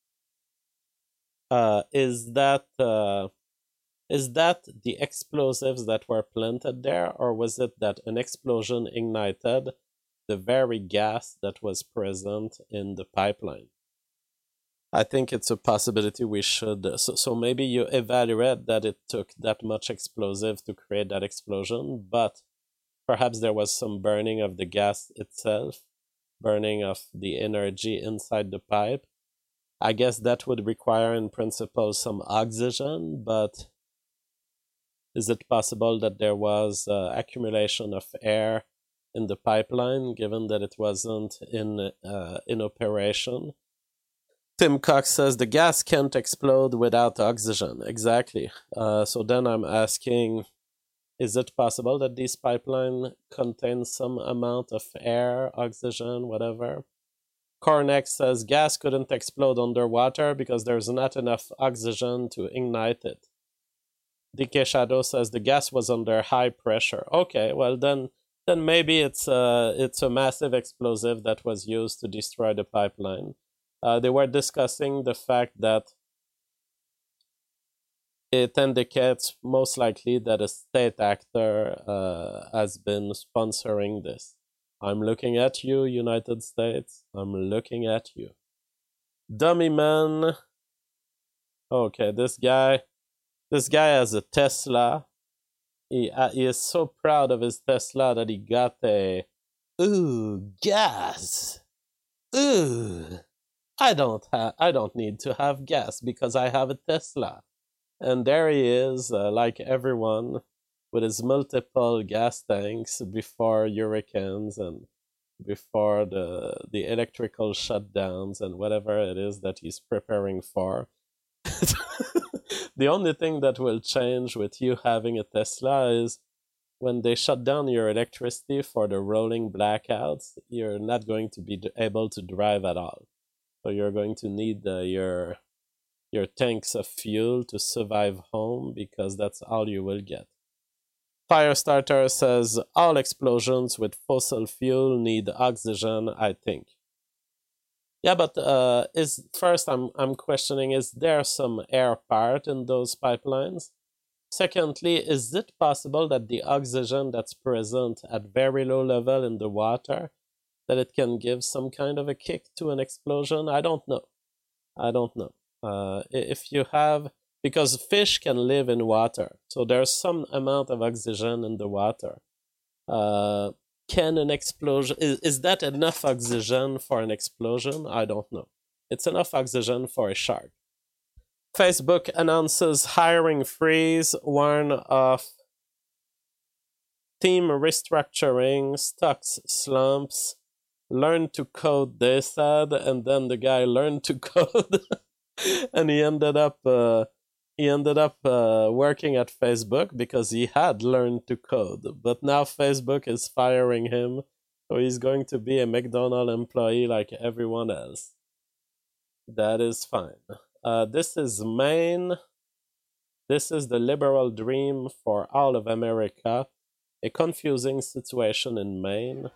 is that the explosives that were planted there, or was it that an explosion ignited the very gas that was present in the pipeline? I think it's a possibility we should. So maybe you evaluate that it took that much explosive to create that explosion, but perhaps there was some burning of the gas itself, burning of the energy inside the pipe. I guess that would require, in principle, some oxygen, but is it possible that there was accumulation of air in the pipeline, given that it wasn't in operation? Tim Cox says the gas can't explode without oxygen. Exactly. So then I'm asking, is it possible that this pipeline contains some amount of air, oxygen, whatever? Cornex says gas couldn't explode underwater because there's not enough oxygen to ignite it. DK Shadow says the gas was under high pressure. Okay, well then maybe it's a massive explosive that was used to destroy the pipeline. They were discussing the fact that it indicates most likely that a state actor has been sponsoring this. I'm looking at you, United States. I'm looking at you. Dummy man. Okay, this guy has a Tesla. He is so proud of his Tesla that he got a gas. I don't need to have gas because I have a Tesla. And there he is, like everyone, with his multiple gas tanks before hurricanes and before the electrical shutdowns and whatever it is that he's preparing for. The only thing that will change with you having a Tesla is when they shut down your electricity for the rolling blackouts, you're not going to be able to drive at all. So you're going to need your tanks of fuel to survive home because that's all you will get. Firestarter says all explosions with fossil fuel need oxygen, I think. Yeah, but I'm questioning, is there some air part in those pipelines? Secondly, is it possible that the oxygen that's present at very low level in the water, that it can give some kind of a kick to an explosion? I don't know. If you have, because fish can live in water, so there's some amount of oxygen in the water. Can an explosion, is that enough oxygen for an explosion? I don't know. It's enough oxygen for a shark. Facebook announces hiring freeze, warn of team restructuring, stocks slumps, learn to code, they said, and then the guy learned to code, and he ended up working at Facebook because he had learned to code. But now Facebook is firing him, so he's going to be a McDonald's employee like everyone else. That is fine. This is Maine. This is the liberal dream for all of America. A confusing situation in Maine.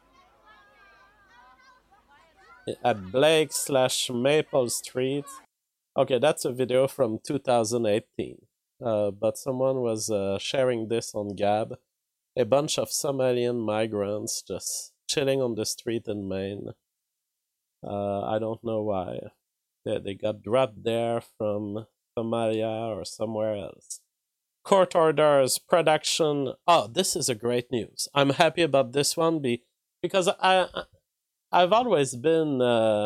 At Blake/Maple Street. Okay, that's a video from 2018. But someone was sharing this on Gab. A bunch of Somalian migrants just chilling on the street in Maine. I don't know why. They got dropped there from Somalia or somewhere else. Court orders production. Oh, this is a great news. I'm happy about this one because I've always been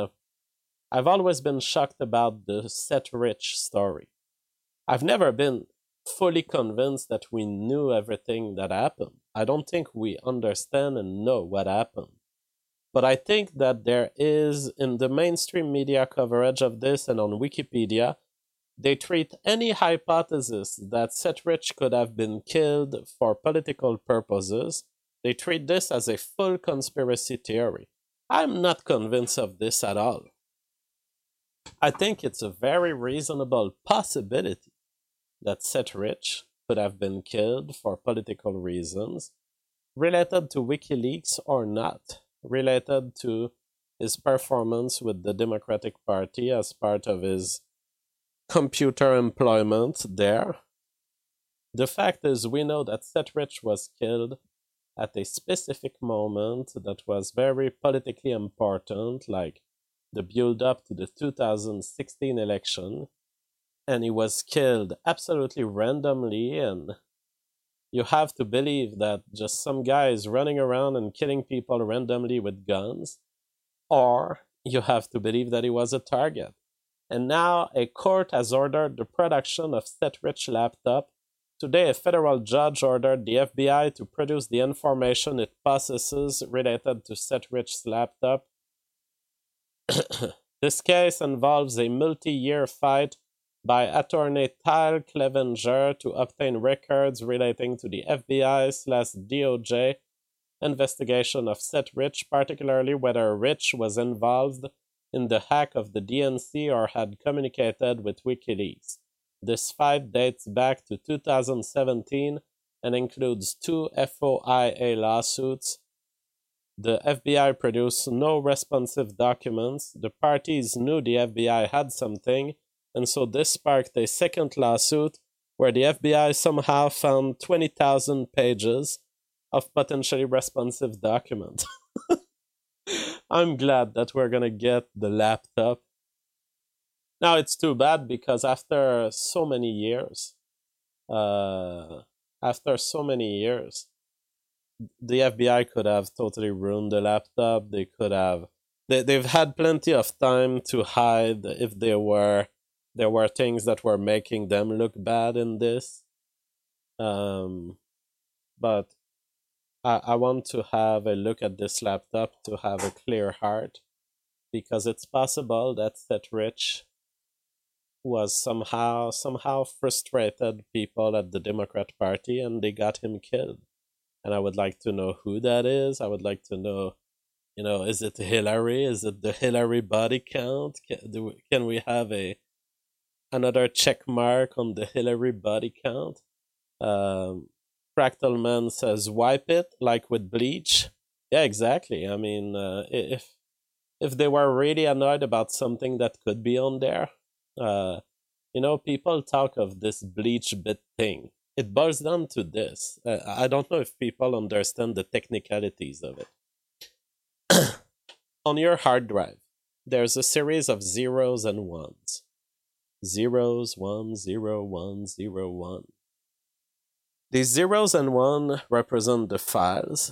shocked about the Seth Rich story. I've never been fully convinced that we knew everything that happened. I don't think we understand and know what happened. But I think that there is, in the mainstream media coverage of this and on Wikipedia, they treat any hypothesis that Seth Rich could have been killed for political purposes, they treat this as a full conspiracy theory. I'm not convinced of this at all. I think it's a very reasonable possibility that Seth Rich could have been killed for political reasons, related to WikiLeaks or not, related to his performance with the Democratic Party as part of his computer employment there. The fact is, we know that Seth Rich was killed at a specific moment that was very politically important, like the build-up to the 2016 election, and he was killed absolutely randomly, and you have to believe that just some guy is running around and killing people randomly with guns, or you have to believe that he was a target. And now a court has ordered the production of Seth Rich laptop. Today, a federal judge ordered the FBI to produce the information it possesses related to Seth Rich's laptop. This case involves a multi-year fight by attorney Tyler Clevenger to obtain records relating to the FBI/DOJ investigation of Seth Rich, particularly whether Rich was involved in the hack of the DNC or had communicated with WikiLeaks. This fight dates back to 2017 and includes 2 FOIA lawsuits. The FBI produced no responsive documents. The parties knew the FBI had something, and so this sparked a second lawsuit where the FBI somehow found 20,000 pages of potentially responsive documents. I'm glad that we're going to get the laptop. Now, it's too bad because after so many years, the FBI could have totally ruined the laptop. They've had plenty of time to hide if there were things that were making them look bad in this. But I want to have a look at this laptop to have a clear heart, because it's possible that Seth Rich was somehow frustrated people at the Democrat Party and they got him killed. And I would like to know who that is. I would like to know, is it Hillary? Is it the Hillary body count? Can we have another check mark on the Hillary body count? Fractal Man says, wipe it, like with bleach. Yeah, exactly. I mean, if they were really annoyed about something that could be on there, people talk of this bleach bit thing. It boils down to this. I don't know if people understand the technicalities of it. On your hard drive, there's a series of zeros and ones. Zeros, 1, 0, 1, 0, 1. These zeros and 1 represent the files.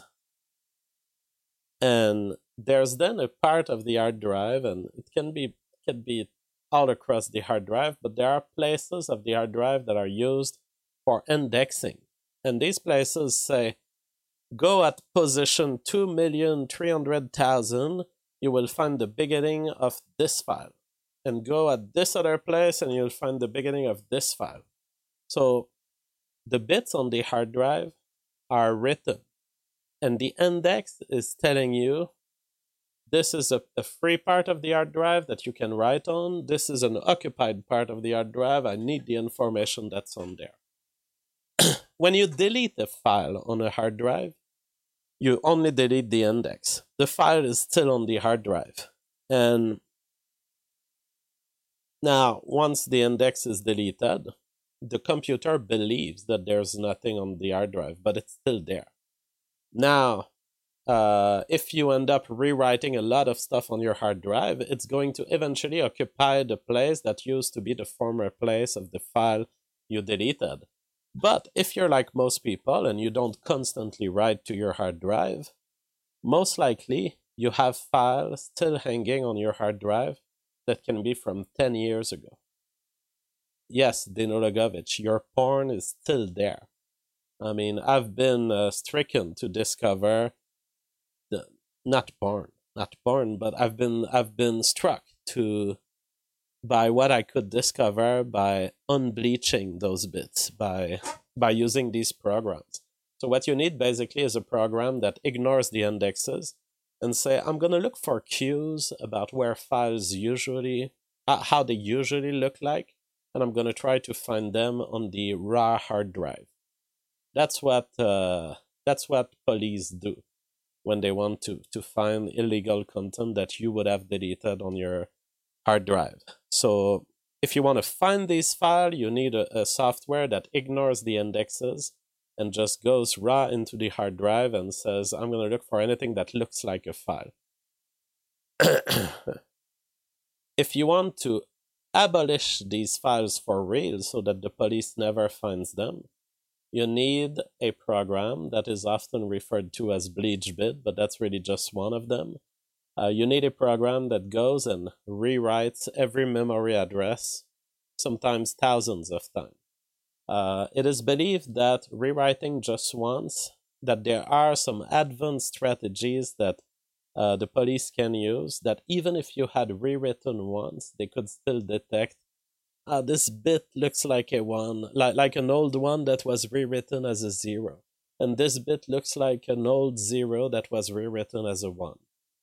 And there's then a part of the hard drive, and it can be all across the hard drive, but there are places of the hard drive that are used for indexing. And these places say, go at position 2,300,000, you will find the beginning of this file. And go at this other place and you'll find the beginning of this file. So the bits on the hard drive are written. And the index is telling you, this is a free part of the hard drive that you can write on. This is an occupied part of the hard drive. I need the information that's on there. When you delete a file on a hard drive, you only delete the index. The file is still on the hard drive. And now, once the index is deleted, the computer believes that there's nothing on the hard drive, but it's still there. Now, if you end up rewriting a lot of stuff on your hard drive, it's going to eventually occupy the place that used to be the former place of the file you deleted. But if you're like most people and you don't constantly write to your hard drive, most likely you have files still hanging on your hard drive that can be from 10 years ago. Yes, Dino Logovich, your porn is still there. I mean, I've been stricken to discover not porn, but I've been struck by what I could discover by unbleaching those bits, by using these programs. So what you need basically is a program that ignores the indexes and say, I'm going to look for cues about where files usually, how they usually look like, and I'm going to try to find them on the raw hard drive. That's what police do when they want to find illegal content that you would have deleted on your hard drive. So if you want to find these files, you need a software that ignores the indexes and just goes raw into the hard drive and says, I'm going to look for anything that looks like a file. If you want to abolish these files for real so that the police never finds them, you need a program that is often referred to as BleachBit, but that's really just one of them. You need a program that goes and rewrites every memory address, sometimes thousands of times. It is believed that rewriting just once, that there are some advanced strategies that the police can use, that even if you had rewritten once, they could still detect this bit looks like a 1, like an old 1 that was rewritten as a 0. And this bit looks like an old 0 that was rewritten as a 1.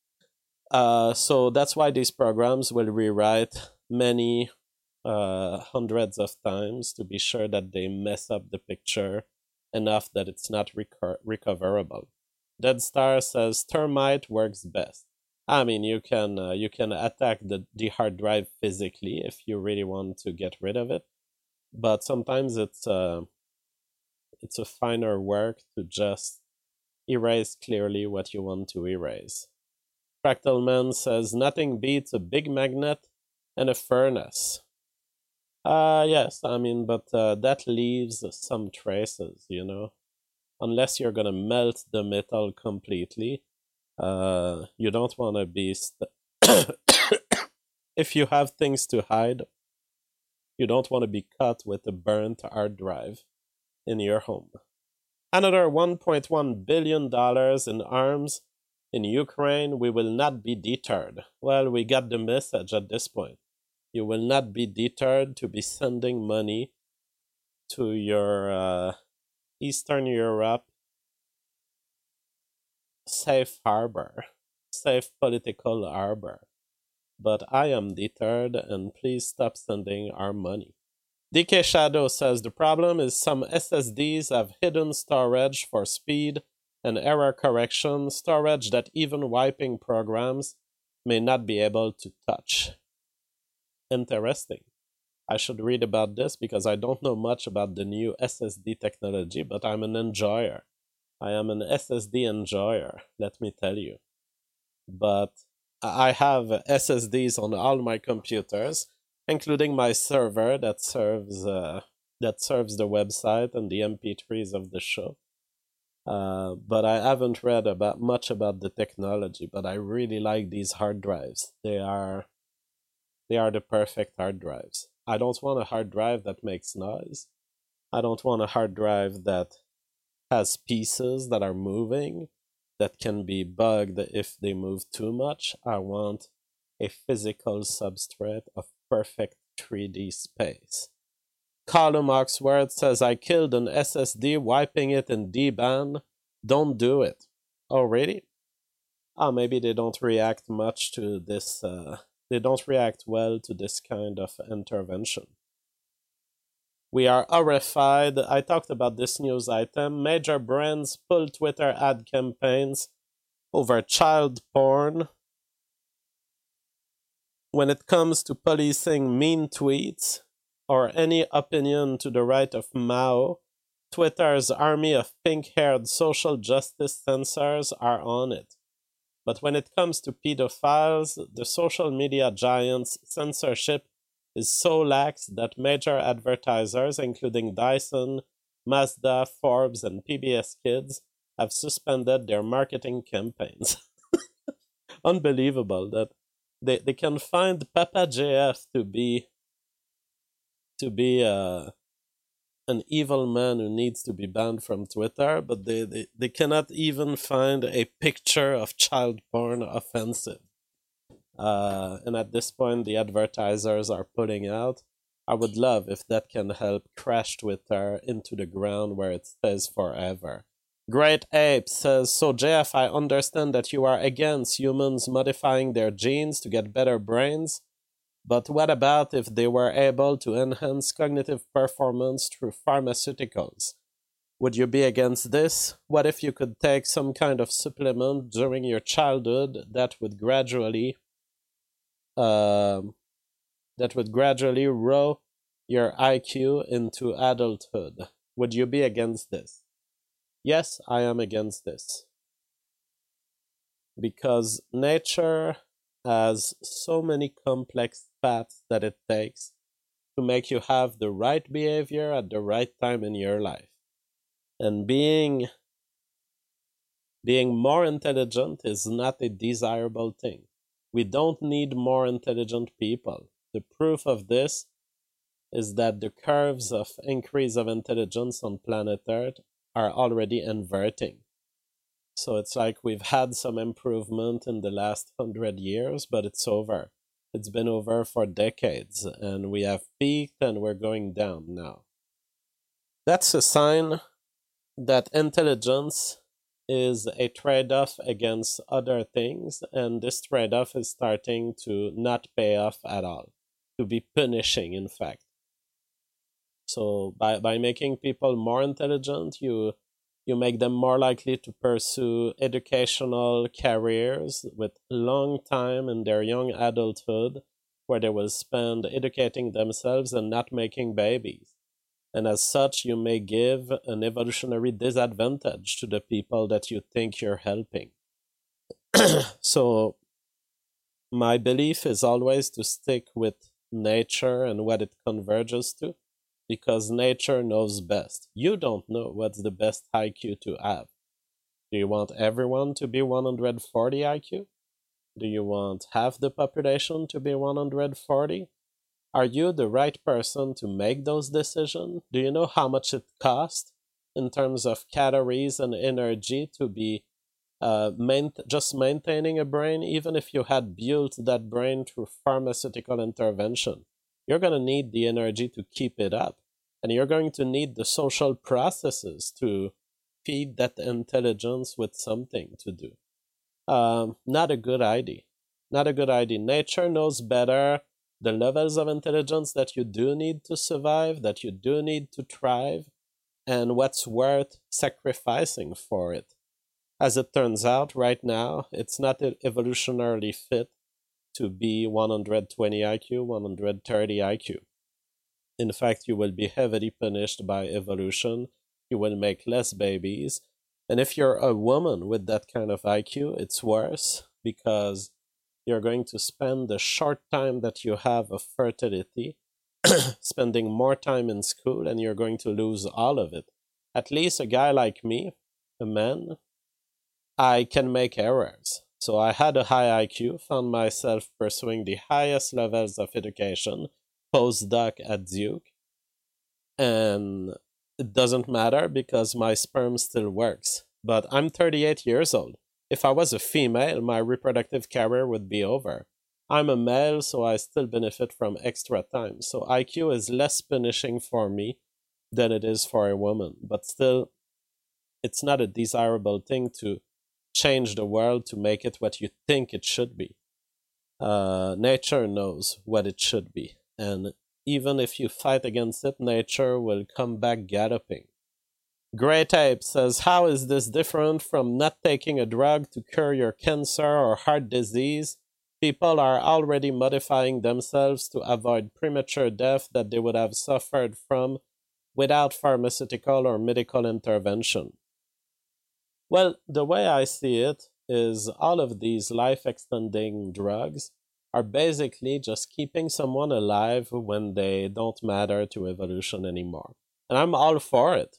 So that's why these programs will rewrite many hundreds of times to be sure that they mess up the picture enough that it's not recoverable. Dead Star says termite works best. I mean, you can attack the hard drive physically if you really want to get rid of it, but sometimes it's a finer work to just erase clearly what you want to erase. Fractal Man says nothing beats a big magnet and a furnace. Yes, I mean, but that leaves some traces, you know. Unless you're gonna melt the metal completely, you don't want to be... If you have things to hide, you don't want to be caught with a burnt hard drive in your home. Another $1.1 billion in arms in Ukraine. We will not be deterred. Well, we got the message at this point. You will not be deterred to be sending money to your Eastern Europe safe harbor, safe political harbor. But I am deterred, and please stop sending our money. DK Shadow says the problem is some SSDs have hidden storage for speed and error correction, storage that even wiping programs may not be able to touch. Interesting. I should read about this because I don't know much about the new SSD technology, but I'm an enjoyer. I am an SSD enjoyer, let me tell you. But I have SSDs on all my computers, including my server that serves the website and the MP3s of the show. But I haven't read much about the technology, but I really like these hard drives. They are They are the perfect hard drives. I don't want a hard drive that makes noise. I don't want a hard drive that has pieces that are moving, that can be bugged if they move too much. I want a physical substrate of perfect 3D space. Callum Oxworth says, I killed an SSD wiping it in DBAN. Don't do it. Oh, really? Oh, maybe they don't react much to this. They don't react well to this kind of intervention. We are horrified. I talked about this news item. Major brands pull Twitter ad campaigns over child porn. When it comes to policing mean tweets or any opinion to the right of Mao, Twitter's army of pink-haired social justice censors are on it. But when it comes to pedophiles, the social media giants' censorship is so lax that major advertisers, including Dyson, Mazda, Forbes, and PBS Kids, have suspended their marketing campaigns. Unbelievable that they can find Papa JF to be an evil man who needs to be banned from Twitter, but they cannot even find a picture of child porn offensive. And at this point, the advertisers are pulling out. I would love if that can help crash Twitter into the ground where it stays forever. Great Ape says, so JF, I understand that you are against humans modifying their genes to get better brains, but what about if they were able to enhance cognitive performance through pharmaceuticals? Would you be against this? What if you could take some kind of supplement during your childhood that would gradually row your IQ into adulthood? Would you be against this? Yes, I am against this. Because nature has so many complex paths that it takes to make you have the right behavior at the right time in your life. And being more intelligent is not a desirable thing. We don't need more intelligent people. The proof of this is that the curves of increase of intelligence on planet Earth are already inverting. So it's like we've had some improvement in the last 100 years, but it's over. It's been over for decades, and we have peaked and we're going down now. That's a sign that intelligence is a trade-off against other things, and this trade-off is starting to not pay off at all, to be punishing, in fact. So by making people more intelligent, you make them more likely to pursue educational careers with long time in their young adulthood, where they will spend educating themselves and not making babies. And as such, you may give an evolutionary disadvantage to the people that you think you're helping. So my belief is always to stick with nature and what it converges to, because nature knows best. You don't know what's the best IQ to have. Do you want everyone to be 140 IQ? Do you want half the population to be 140? Are you the right person to make those decisions? Do you know how much it costs in terms of calories and energy to be just maintaining a brain? Even if you had built that brain through pharmaceutical intervention, you're going to need the energy to keep it up. And you're going to need the social processes to feed that intelligence with something to do. Not a good idea. Not a good idea. Nature knows better the levels of intelligence that you do need to survive, that you do need to thrive, and what's worth sacrificing for it. As it turns out, right now, it's not evolutionarily fit to be 120 IQ, 130 IQ. In fact, you will be heavily punished by evolution. You will make less babies. And if you're a woman with that kind of IQ, it's worse, because you're going to spend the short time that you have of fertility spending more time in school, and you're going to lose all of it. At least a guy like me, a man, I can make errors. So I had a high IQ, found myself pursuing the highest levels of education, postdoc at Duke, and it doesn't matter because my sperm still works. But I'm 38 years old. If I was a female, my reproductive career would be over. I'm a male, so I still benefit from extra time. So IQ is less punishing for me than it is for a woman. But still, it's not a desirable thing to change the world to make it what you think it should be. Nature knows what it should be. And even if you fight against it, nature will come back galloping. Great Ape says, how is this different from not taking a drug to cure your cancer or heart disease? People are already modifying themselves to avoid premature death that they would have suffered from without pharmaceutical or medical intervention. Well, the way I see it is all of these life-extending drugs are basically just keeping someone alive when they don't matter to evolution anymore. And I'm all for it.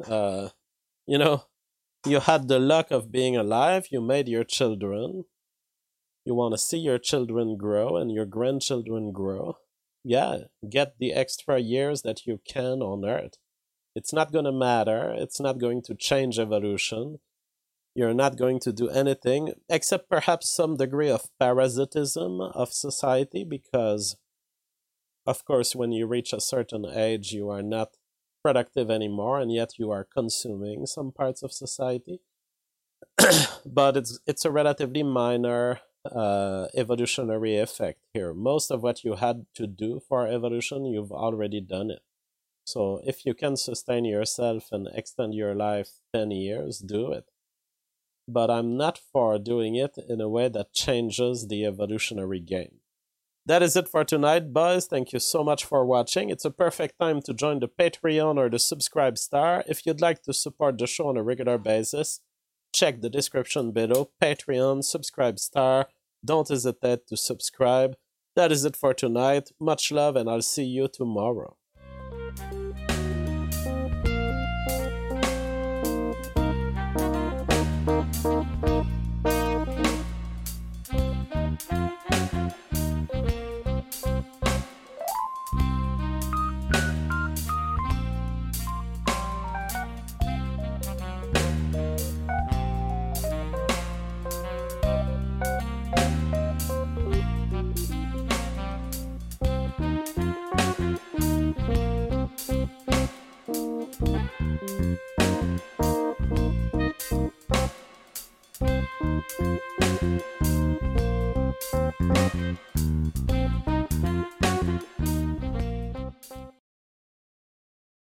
You had the luck of being alive, you made your children, you want to see your children grow and your grandchildren grow. Yeah, get the extra years that you can on Earth. It's not going to matter, it's not going to change evolution. You're not going to do anything except perhaps some degree of parasitism of society because, of course, when you reach a certain age, you are not productive anymore, and yet you are consuming some parts of society. But it's a relatively minor evolutionary effect here. Most of what you had to do for evolution, you've already done it. So if you can sustain yourself and extend your life 10 years, do it. But I'm not for doing it in a way that changes the evolutionary game. That is it for tonight, boys. Thank you so much for watching. It's a perfect time to join the Patreon or the Subscribe Star. If you'd like to support the show on a regular basis, check the description below. Patreon, Subscribe Star. Don't hesitate to subscribe. That is it for tonight. Much love, and I'll see you tomorrow.